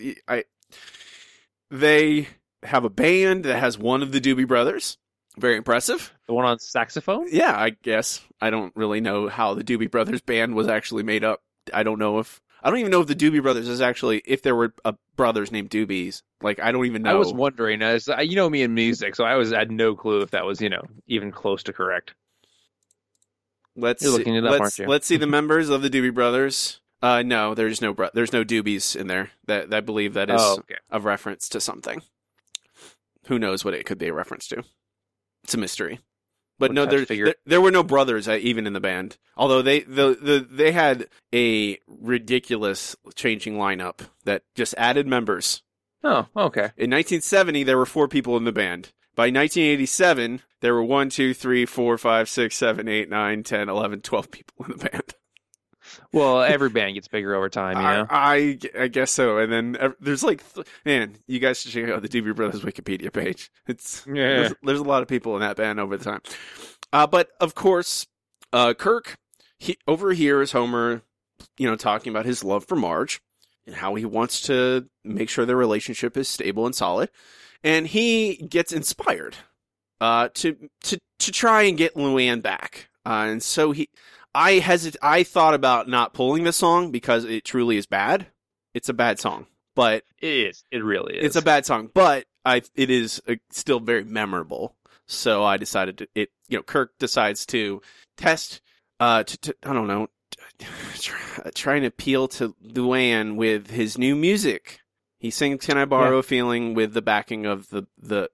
they have a band that has one of the Doobie Brothers. Very impressive. The one on saxophone? Yeah, I guess. I don't really know how the Doobie Brothers band was actually made up. I don't even know if the Doobie Brothers is actually, if there were brothers named Doobies. I don't even know. I was wondering. You know me in music, so I had no clue if that was, even close to correct. You're looking it up, aren't you? Let's see the members of the Doobie Brothers. No, there's no Doobies in there. That I believe that is a reference to something. Who knows what it could be a reference to? It's a mystery. But no, there were no brothers even in the band. Although they had a ridiculous changing lineup that just added members. Oh, okay. In 1970, there were 4 people in the band. By 1987, there were 1, 2, 3, 4, 5, 6, 7, 8, 9, 10, 11, 12 people in the band. Well, every band gets bigger over time, I guess so. And then there's you guys should check out the Doobie Brothers Wikipedia page. There's a lot of people in that band over the time. But of course, Kirk overhears Homer, talking about his love for Marge and how he wants to make sure their relationship is stable and solid. And he gets inspired to try and get Luann back. And so I thought about not pulling this song because it truly is bad. It's a bad song, but it is. It really is. It's a bad song, but it is still very memorable. So I decided Kirk decides to test, I don't know, try and appeal to Luann with his new music. He sings "Can I Borrow a Feeling" with the backing of the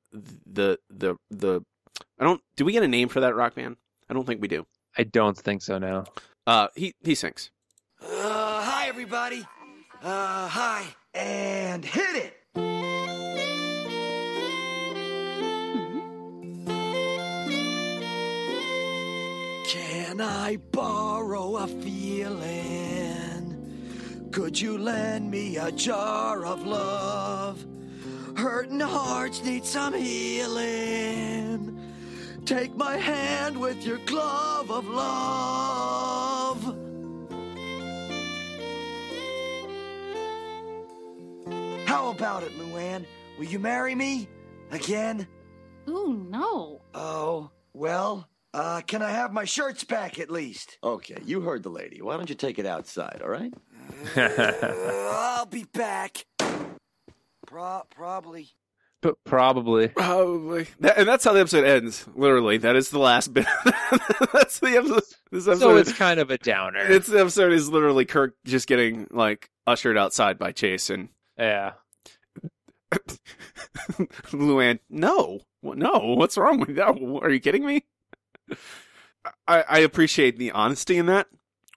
do we get a name for that rock band? I don't think we do. I don't think so, no. He sings. Hi, everybody. Hi. And hit it. Can I borrow a feeling? Could you lend me a jar of love? Hurting hearts need some healing. Take my hand with your glove of love. How about it, Luann? Will you marry me? Again? Ooh, no. Oh, well, can I have my shirts back at least? Okay, you heard the lady. Why don't you take it outside, all right? I'll be back. Probably. Probably. Probably. And that's how the episode ends. Literally. That is the last bit. That's the episode. This episode. So it's kind of a downer. The episode is literally Kirk just getting, like, ushered outside by Chase and... Yeah. Luann, no. What's wrong with that? Are you kidding me? I appreciate the honesty in that.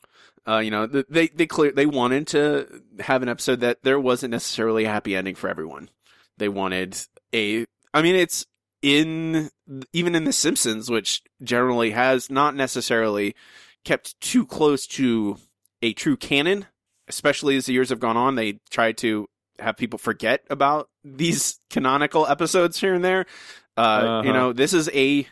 They wanted to have an episode that there wasn't necessarily a happy ending for everyone. They wanted it's even in The Simpsons, which generally has not necessarily kept too close to a true canon, especially as the years have gone on. They tried to have people forget about these canonical episodes here and there. This is a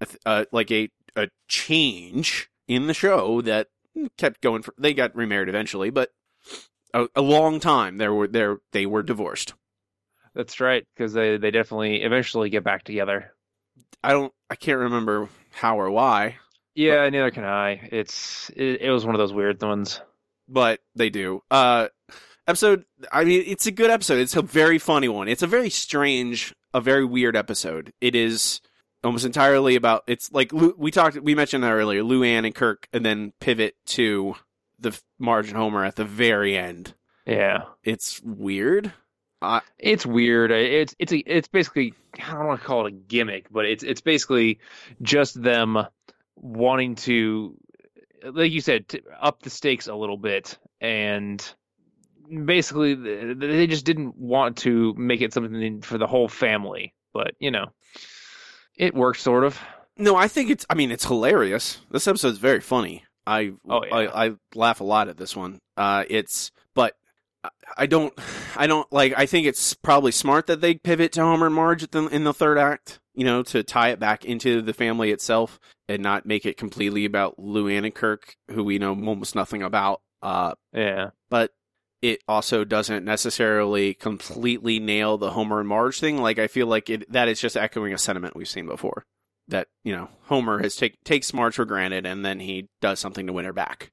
change in the show that kept going. They got remarried eventually, but a long time they were divorced. That's right, because they definitely eventually get back together. I can't remember how or why. Yeah, neither can I. It was one of those weird ones, but they do. Episode. I mean, it's a good episode. It's a very funny one. It's a very strange, a very weird episode. It is almost entirely about. It's like we mentioned that earlier. Luann and Kirk, and then pivot to the Marge and Homer at the very end. Yeah, it's weird. It's weird. It's basically, I don't want to call it a gimmick, but it's basically just them wanting to, like you said, up the stakes a little bit, and basically they just didn't want to make it something for the whole family. But it works sort of. No, I think it's hilarious. This episode's very funny. I laugh a lot at this one. But I don't like. I think it's probably smart that they pivot to Homer and Marge in the third act, to tie it back into the family itself and not make it completely about Luann and Kirk, who we know almost nothing about. But it also doesn't necessarily completely nail the Homer and Marge thing. Like, I feel like that is just echoing a sentiment we've seen before. That, Homer takes Marge for granted, and then he does something to win her back.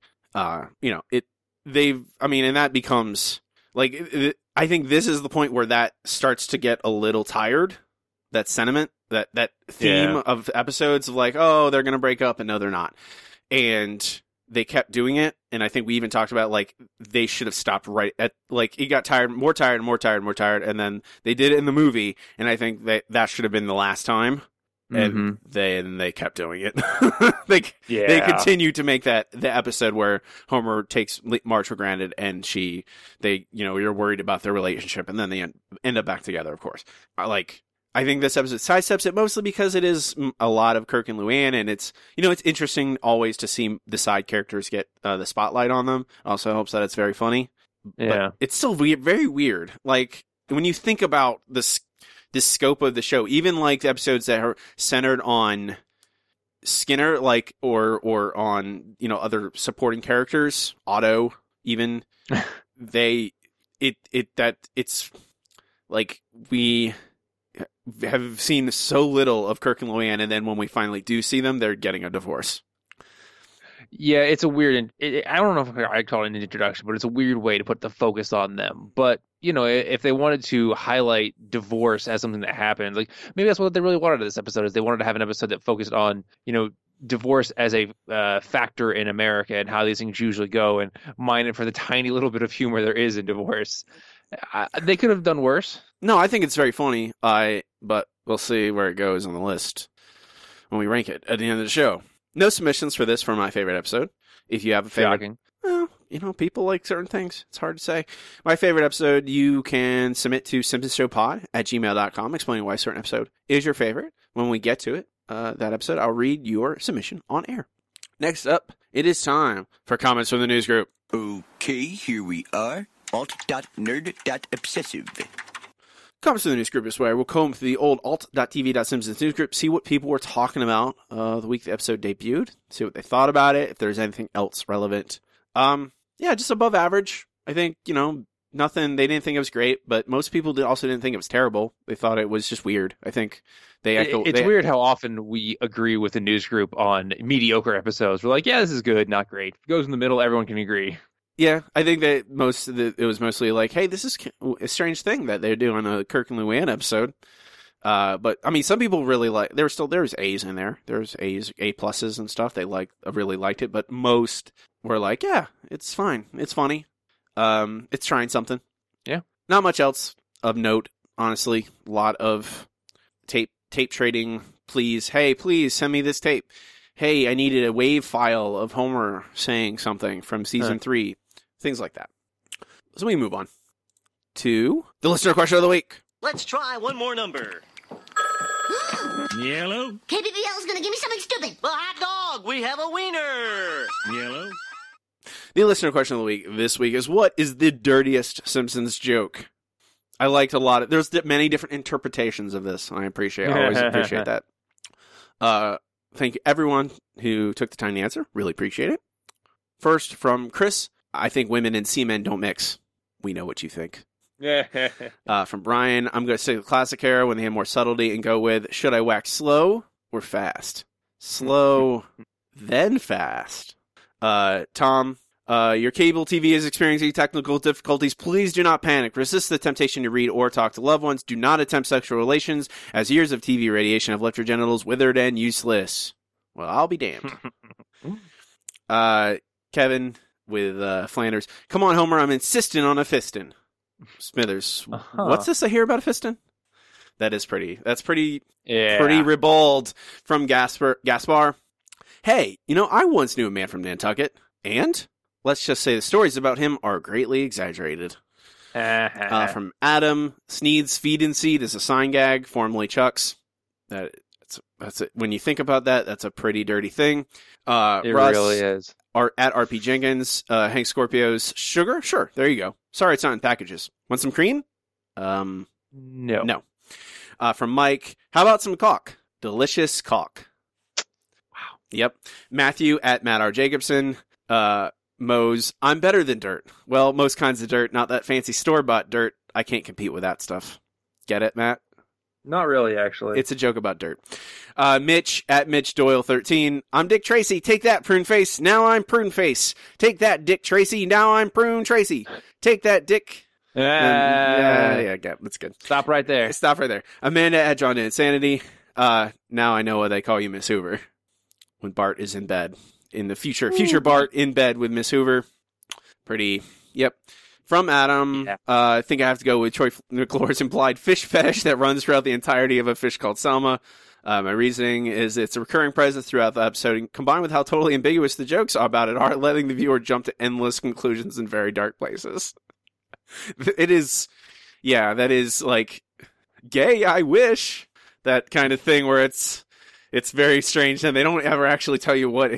And that becomes, like, I think this is the point where that starts to get a little tired, that sentiment, that theme of episodes of like, oh, they're going to break up, and no, they're not. And they kept doing it, and I think we even talked about, like, they should have stopped right at, like, it got more tired, and then they did it in the movie, and I think that should have been the last time. And then they kept doing it. They continue to make that the episode where Homer takes Marge for granted, and you're worried about their relationship, and then they end up back together. Of course, I think this episode sidesteps it mostly because it is a lot of Kirk and Luann, and it's interesting always to see the side characters get the spotlight on them. Also helps that it's very funny. Yeah, but it's still weird, very weird. Like, when you think about the scope of the show, even like the episodes that are centered on Skinner, like, or on, other supporting characters, Otto, even, it's like we have seen so little of Kirk and Luann, and then when we finally do see them, they're getting a divorce. Yeah, it's a weird, I don't know if I'd call it an introduction, but it's a weird way to put the focus on them. But, if they wanted to highlight divorce as something that happened, like, maybe that's what they really wanted in this episode, is they wanted to have an episode that focused on, divorce as a factor in America and how these things usually go, and mine it for the tiny little bit of humor there is in divorce. They could have done worse. No, I think it's very funny, but we'll see where it goes on the list when we rank it at the end of the show. No submissions for this for my favorite episode. If you have a favorite, shocking. Well, people like certain things. It's hard to say. My favorite episode, you can submit to simpsonshowpod@gmail.com, explaining why a certain episode is your favorite. When we get to it, that episode, I'll read your submission on air. Next up, it is time for comments from the news group. Okay, here we are. Alt.nerd.obsessive. Comments to the news group is where we'll comb through the old alt.tv.simpsons news group, see what people were talking about the week the episode debuted, see what they thought about it, if there's anything else relevant. Yeah, just above average. I think, nothing, they didn't think it was great, but most people also didn't think it was terrible. They thought it was just weird. I think it's weird how often we agree with the news group on mediocre episodes. We're like, yeah, this is good, not great. If it goes in the middle, everyone can agree. Yeah, I think that it was mostly like, hey, this is a strange thing that they're doing a Kirk and Luann episode. But I mean, some people really there's A's in there. There's A's, A pluses and stuff. They really liked it, but most were like, yeah, it's fine. It's funny. It's trying something. Yeah. Not much else of note, honestly. A lot of tape trading. Please send me this tape. Hey, I needed a wave file of Homer saying something from season 3. Things like that. So we move on to the listener question of the week. Let's try one more number. Yellow. KBBL is going to give me something stupid. The hot dog. We have a wiener. Yellow. The listener question of the week this week is, what is the dirtiest Simpsons joke? I liked a lot. There's many different interpretations of this. I always appreciate that. Thank you, everyone who took the time to answer. Really appreciate it. First, from Chris, I think women and seamen don't mix. We know what you think. From Brian, I'm going to say the classic era when they have more subtlety and go with, should I wax slow or fast? Slow, then fast. Tom, your cable TV is experiencing technical difficulties. Please do not panic. Resist the temptation to read or talk to loved ones. Do not attempt sexual relations, as years of TV radiation have left your genitals withered and useless. Well, I'll be damned. Kevin with Flanders. Come on, Homer, I'm insisting on a fistin'. Smithers, what's this I hear about a fistin'? That's pretty ribald. From Gaspar. Hey, I once knew a man from Nantucket, and let's just say the stories about him are greatly exaggerated. From Adam, Sneed's feed and seed is a sign gag, formerly Chuck's. That's it. When you think about that, that's a pretty dirty thing. It Russ, really is. At RP Jenkins, Hank Scorpio's sugar? Sure, there you go. Sorry, it's not in packages. Want some cream? No. From Mike, how about some caulk? Delicious caulk. Wow. Yep. Matthew at Matt R. Jacobson. Mose, I'm better than dirt. Well, most kinds of dirt, not that fancy store-bought dirt. I can't compete with that stuff. Get it, Matt? Not really, actually. It's a joke about dirt. Mitch at Mitch Doyle 13. I'm Dick Tracy. Take that, Prune Face. Now I'm Prune Face. Take that, Dick Tracy. Now I'm Prune Tracy. Take that, Dick. Yeah, that's good. Stop right there. Stop right there. Amanda at John to Insanity. Now I know why they call you Miss Hoover. When Bart is in bed. In the future Bart in bed with Miss Hoover. Pretty, yep. From Adam, I think I have to go with Troy McClure's implied fish fetish that runs throughout the entirety of A Fish Called Selma. My reasoning is it's a recurring presence throughout the episode, and combined with how totally ambiguous the jokes about it are, letting the viewer jump to endless conclusions in very dark places. It is, that is like gay, I wish, that kind of thing where it's very strange, and they don't ever actually tell you what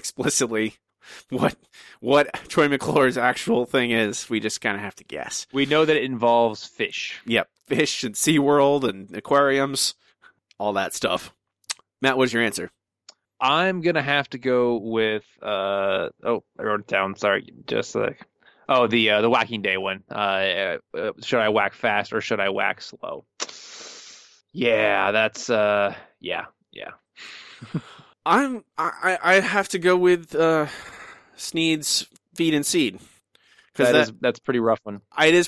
Troy McClure's actual thing is. We just kind of have to guess. We know that it involves fish. Yep, fish and SeaWorld and aquariums, all that stuff. Matt, what's your answer? I'm going to have to go with, I wrote it down, sorry, just like, the whacking day one. Should I whack fast or should I whack slow? Yeah, that's, yeah. I have to go with Sneed's feed and seed. That's pretty rough one. It's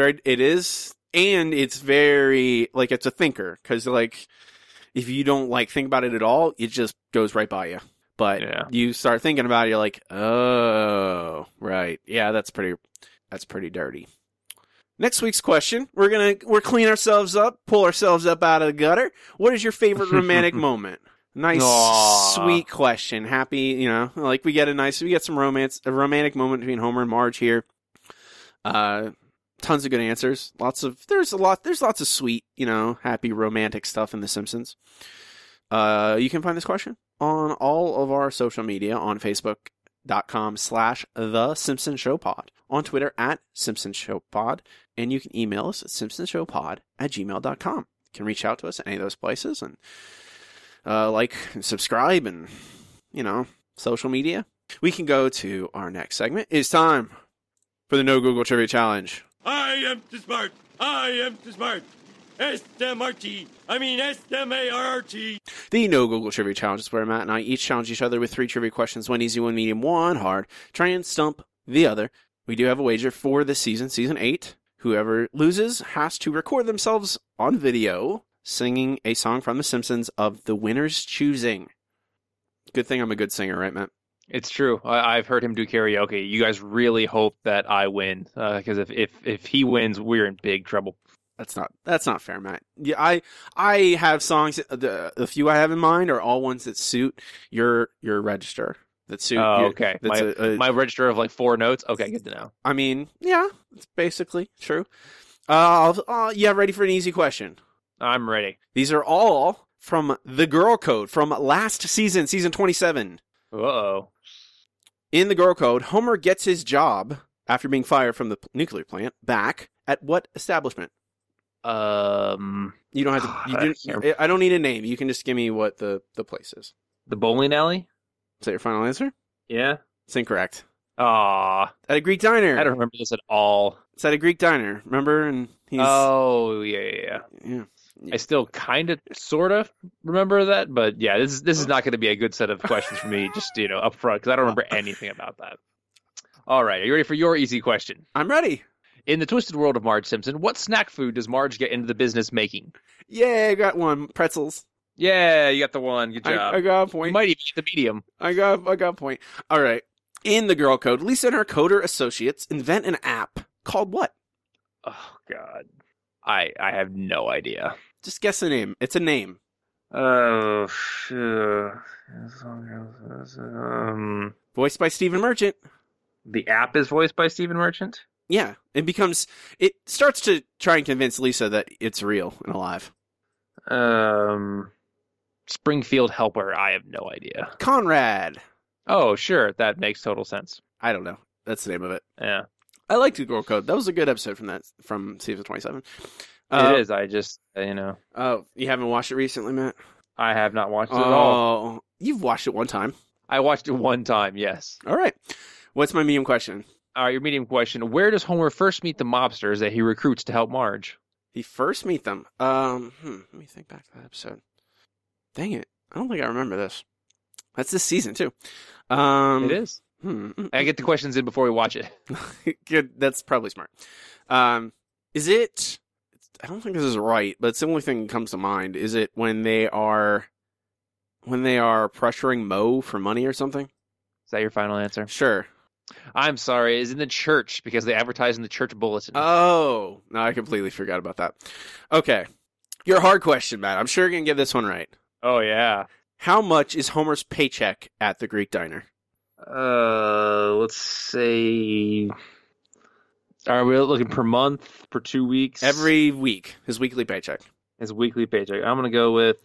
very, like, it's a thinker, because, like, if you don't, like, think about it at all, it just goes right by you. But you start thinking about it, you're like, oh, right. Yeah, that's pretty dirty. Next week's question, we're clean ourselves up, pull ourselves up out of the gutter. What is your favorite romantic moment? Nice, sweet question. Happy, like we get some romance, a romantic moment between Homer and Marge here. Tons of good answers. There's lots of sweet, happy romantic stuff in The Simpsons. You can find this question on all of our social media on Facebook, Facebook.com/The Simpson Show Pod, on Twitter @Simpson Show Pod, and you can email us at simpsonshowpod@gmail.com. You can reach out to us at any of those places and like and subscribe and, social media. We can go to our next segment. It's time for the No Google Trivia Challenge. I am too smart. I am too smart. S-M-R-T. I mean S-M-A-R-T. The No Google Trivia Challenge is where Matt and I each challenge each other with 3 trivia questions, 1 easy, 1 medium, 1 hard. Try and stump the other. We do have a wager for this season, season 8. Whoever loses has to record themselves on video singing a song from The Simpsons of the winner's choosing. Good thing I'm a good singer, right, Matt? It's true. I've heard him do karaoke. You guys really hope that I win, because if he wins, we're in big trouble. That's not fair, Matt. Yeah, I have songs. The few I have in mind are all ones that suit your register. That suit. Okay. My register of like 4 notes. Okay, good to know. I mean, yeah, it's basically true. Ready for an easy question? I'm ready. These are all from The Girl Code from last season, season 27. Uh-oh. In The Girl Code, Homer gets his job after being fired from the nuclear plant back at what establishment? You don't have to. I don't need a name. You can just give me what the place is. The bowling alley? Is that your final answer? Yeah. It's incorrect. Aw. At a Greek diner. I don't remember this at all. It's at a Greek diner. Remember? And he's. Oh, yeah. I still kind of, sort of remember that, but yeah, this is not going to be a good set of questions for me, just, up front, because I don't remember anything about that. All right, are you ready for your easy question? I'm ready. In the twisted world of Marge Simpson, what snack food does Marge get into the business making? Yeah, I got one. Pretzels. Yeah, you got the one. Good job. I got a point. You might even get the medium. I got a point. All right. In The Girl Code, Lisa and her coder associates invent an app called what? Oh, God. I have no idea. Just guess the name. It's a name. Oh, Voiced by Stephen Merchant. The app is voiced by Stephen Merchant? Yeah. It starts to try and convince Lisa that it's real and alive. Springfield Helper. I have no idea. Conrad. Oh, sure. That makes total sense. I don't know. That's the name of it. Yeah. I liked The Girl Code. That was a good episode from season 27. It is. I just, Oh, you haven't watched it recently, Matt? I have not watched it at all. Oh, you've watched it one time. I watched it one time, yes. All right. What's my medium question? Your medium question. Where does Homer first meet the mobsters that he recruits to help Marge? He first meet them. Let me think back to that episode. Dang it. I don't think I remember this. That's this season, too. It is. I get the questions in before we watch it. Good. That's probably smart. Is it... I don't think this is right, but it's the only thing that comes to mind. Is it when they are pressuring Moe for money or something? Is that your final answer? Sure. I'm sorry. It's in the church because they advertise in the church bulletin. Oh, no, I completely forgot about that. Okay. Your hard question, Matt. I'm sure you're going to get this one right. Oh, yeah. How much is Homer's paycheck at the Greek diner? Let's say... Are we looking per month, per 2 weeks? Every week. His weekly paycheck. His weekly paycheck. I'm going to go with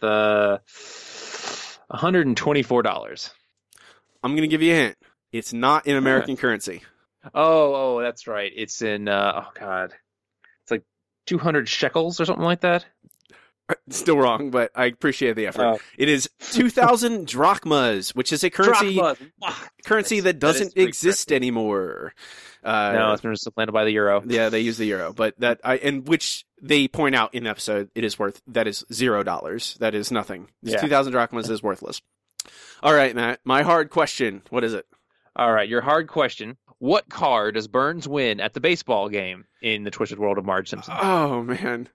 $124. I'm going to give you a hint. It's not in American currency. Oh, that's right. It's in, it's like 200 shekels or something like that. Still wrong, but I appreciate the effort. It is 2,000 drachmas, which is a currency that doesn't exist anymore. No, it's been supplanted by the euro. Yeah, they use the euro, but and which they point out in the episode, that is $0. That is nothing. 2,000 drachmas is worthless. All right, Matt, my hard question. What is it? All right, your hard question. What car does Burns win at the baseball game in the Twisted World of Marge Simpson? Oh, man.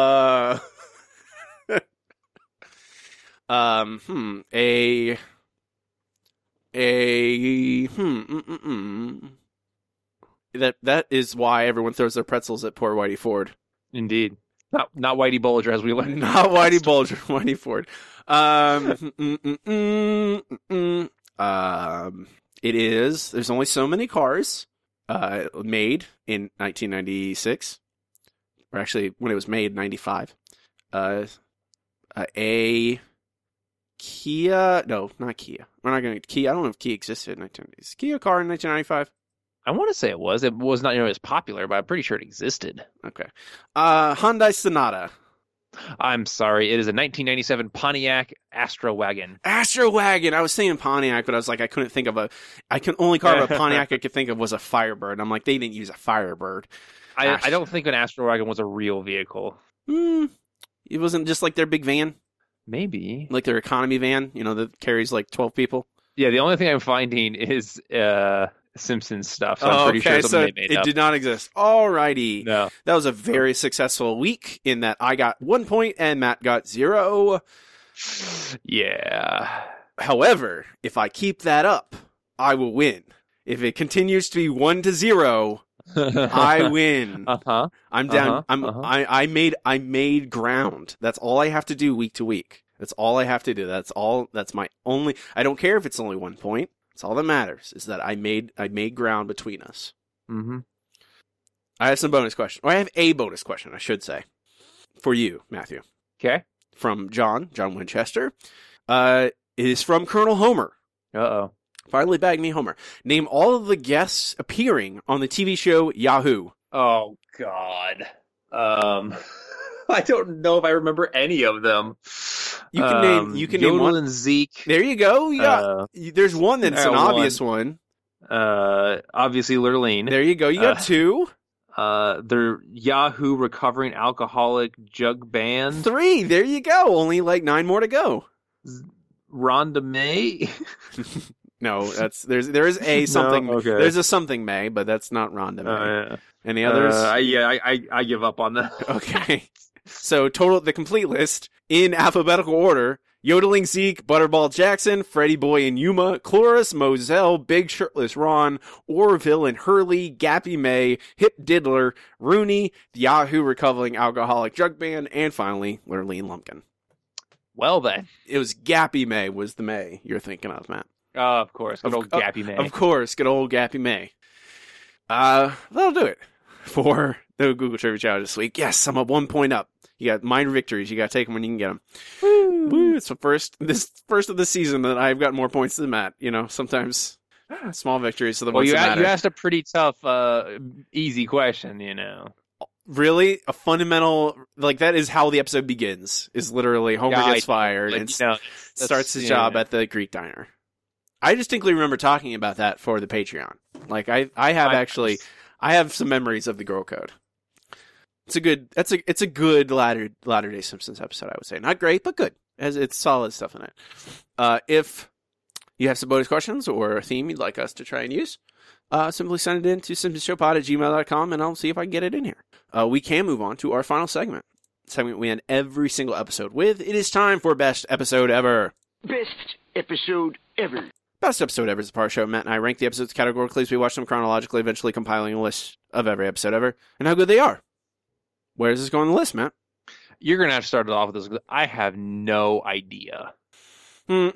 That is why everyone throws their pretzels at poor Whitey Ford. Indeed. Not Whitey Bulger, as we learned. Not Whitey Bulger, Whitey Ford. It is. There's only so many cars made in 1996. Or actually, when it was made, 95. Kia. No, not Kia. We're not going to Kia. I don't know if Kia existed in 1990s. Is Kia a car in 1995? I want to say it was. It was not nearly as popular, but I'm pretty sure it existed. Okay. Hyundai Sonata. I'm sorry. It is a 1997 Pontiac Astra wagon. Astra wagon. I was saying Pontiac, but I was like, I couldn't think of only car of a Pontiac I could think of was a Firebird. I'm like, they didn't use a Firebird. I don't think an Astra wagon was a real vehicle. It wasn't just like their big van? Maybe. Like their economy van, that carries like 12 people? Yeah, the only thing I'm finding is Simpsons stuff. So I'm pretty sure something they made up. It did not exist. Alrighty. No. That was a very successful week in that I got 1 point and Matt got 0. Yeah. However, if I keep that up, I will win. If it continues to be 1-0, I win. I'm down. I made ground. That's all I have to do week to week. That's all I have to do. That's my only. I don't care if it's only 1 point. That's all that matters. Is that I made ground between us. Mm-hmm. I have some bonus question. Or I have a bonus question, I should say, for you, Matthew. Okay. From John Winchester. It is from Colonel Homer. Uh-oh. Finally bagged me Homer. Name all of the guests appearing on the TV show Yahoo. Oh, God. I don't know if I remember any of them. You can name Yodel one. And Zeke. There you go. Yeah. There's one that's an obvious one. Obviously Lurleen. There you go. You got 2. They're Yahoo recovering alcoholic jug band. 3. There you go. Only like 9 more to go. Rhonda May. No, there is a something. No? Okay. There's a something May, but that's not Rhonda May. Yeah. Any others? I give up on that. Okay. So the complete list in alphabetical order: Yodeling Zeke, Butterball Jackson, Freddie Boy and Yuma, Cloris, Moselle, Big Shirtless Ron, Orville and Hurley, Gappy May, Hip Diddler, Rooney, the Yahoo Recovering Alcoholic Drug Band, and finally Lurleen Lumpkin. Well then, it was Gappy May was the May you're thinking of, Matt. Of course, good old Gappy May. Of course, good old Gappy May. That'll do it for the Google Trivia Challenge this week. Yes, I'm 1 point up. You got minor victories. You got to take them when you can get them. Woo! It's the first of the season that I've got more points than Matt. Sometimes small victories are the ones that matter. You asked a pretty tough, easy question. Really, a fundamental that is how the episode begins. Is literally Homer gets fired and starts his job at the Greek diner. I distinctly remember talking about that for the Patreon. I have some memories of the Girl Code. It's a good Latter-day Simpsons episode, I would say. Not great, but good. It's solid stuff in it. If you have some bonus questions or a theme you'd like us to try and use, simply send it in to simpsonshowpod@gmail.com and I'll see if I can get it in here. We can move on to our final segment we end every single episode with. It is time for Best Episode Ever. Best episode ever. Best Episode Ever is a part of the show. Matt and I rank the episodes categorically as we watch them chronologically, eventually compiling a list of every episode ever and how good they are. Where does this go on the list, Matt? You're going to have to start it off with this because I have no idea. I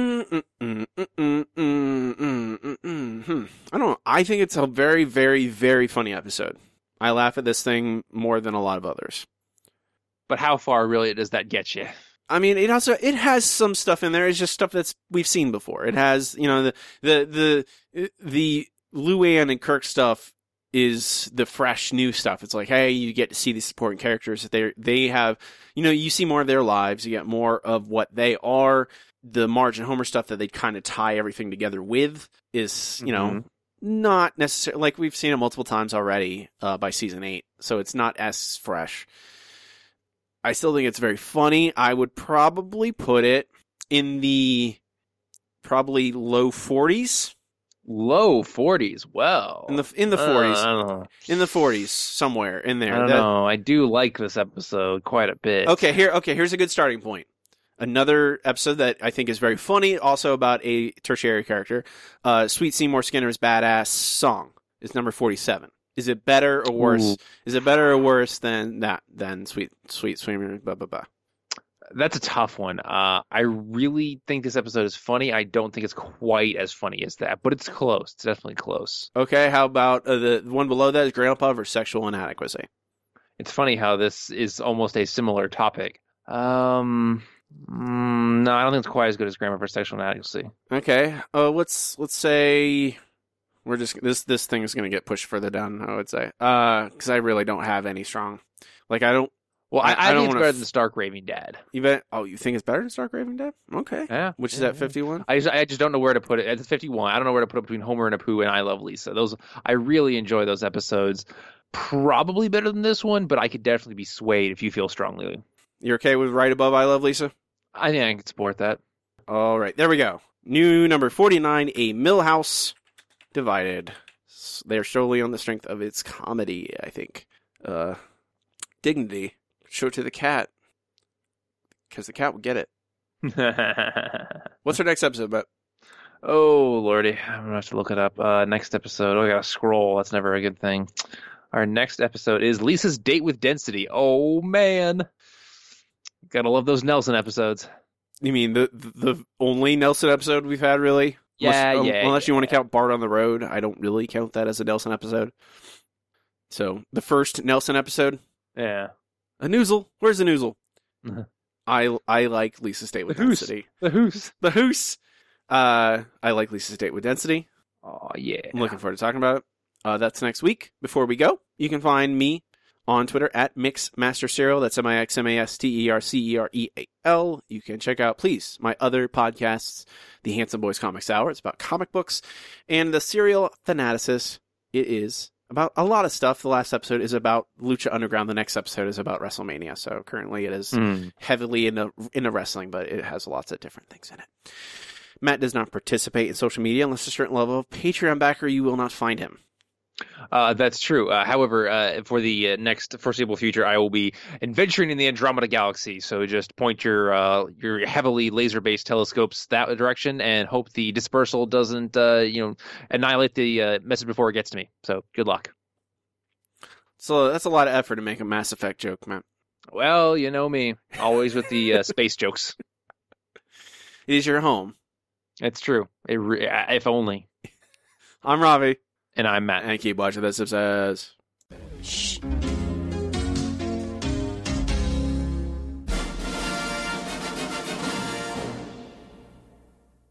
don't know. I think it's a very, very, very funny episode. I laugh at this thing more than a lot of others. But how far really does that get you? I mean, it has some stuff in there. It's just stuff we've seen before. It has, the Luann and Kirk stuff is the fresh new stuff. It's like, hey, you get to see these supporting characters that they have, you see more of their lives. You get more of what they are. The Marge and Homer stuff that they kind of tie everything together with is, not necessarily, like we've seen it multiple times already by season 8. So it's not as fresh. I still think it's very funny. I would probably put it in the probably low 40s. Low 40s. Well, in the 40s. I don't know. In the 40s, somewhere in there. I don't know. I do like this episode quite a bit. Okay, here's a good starting point. Another episode that I think is very funny, also about a tertiary character. Sweet Seymour Skinner's Badass Song is number 47. Is it better or worse? Ooh. Is it better or worse than Sweet Seymour? Blah blah blah. That's a tough one. I really think this episode is funny. I don't think it's quite as funny as that, but it's close. It's definitely close. Okay, how about the one below that is Grandpa versus Sexual Inadequacy? It's funny how this is almost a similar topic. No, I don't think it's quite as good as Grammar for Sexual Inadequacy. Okay. Let's say we're just this thing is going to get pushed further down. I would say, because I really don't have any strong. Like I don't. Well, I don't think it's wanna better than Stark Raving Dad. You think it's better than Stark Raving Dad? Okay. Yeah. Which is at 51? I just don't know where to put it. At 51, I don't know where to put it between Homer and Apu and I Love Lisa. I really enjoy those episodes. Probably better than this one, but I could definitely be swayed if you feel strongly. You're okay with right above I Love Lisa? I think I can support that. All right, there we go. New number 49, A Millhouse Divided. They're solely on the strength of its comedy, I think. Dignity. Show it to the cat. Because the cat will get it. What's our next episode about? Oh, Lordy. I'm going to have to look it up. Next episode. Oh, I got to scroll. That's never a good thing. Our next episode is Lisa's Date with Density. Oh, man. Gotta love those Nelson episodes. You mean the only Nelson episode we've had, really? Unless you want to count Bart on the Road. I don't really count that as a Nelson episode. So, the first Nelson episode? Yeah. A noozle. Where's the noozle? I like Lisa's Date with Density. The Hoos. I like Lisa's Date with Density. Oh, yeah. I'm looking forward to talking about it. That's next week. Before we go, you can find me on Twitter at MixMasterCereal. That's MixMasterCereal. You can check out, please, my other podcasts, The Handsome Boys Comics Hour. It's about comic books. And The Serial Fanaticist. It is about a lot of stuff. The last episode is about Lucha Underground. The next episode is about WrestleMania. So currently it is heavily into wrestling, but it has lots of different things in it. Matt does not participate in social media unless a certain level of Patreon backer. You will not find him. That's true. However, for the next foreseeable future, I will be adventuring in the Andromeda Galaxy. So just point your heavily laser-based telescopes that direction, and hope the dispersal doesn't annihilate the message before it gets to me. So good luck. So that's a lot of effort to make a Mass Effect joke, man. Well, you know me, always with the space jokes. It is your home. It's true. If only. I'm Ravi. And I'm Matt. And keep watching this. Shh.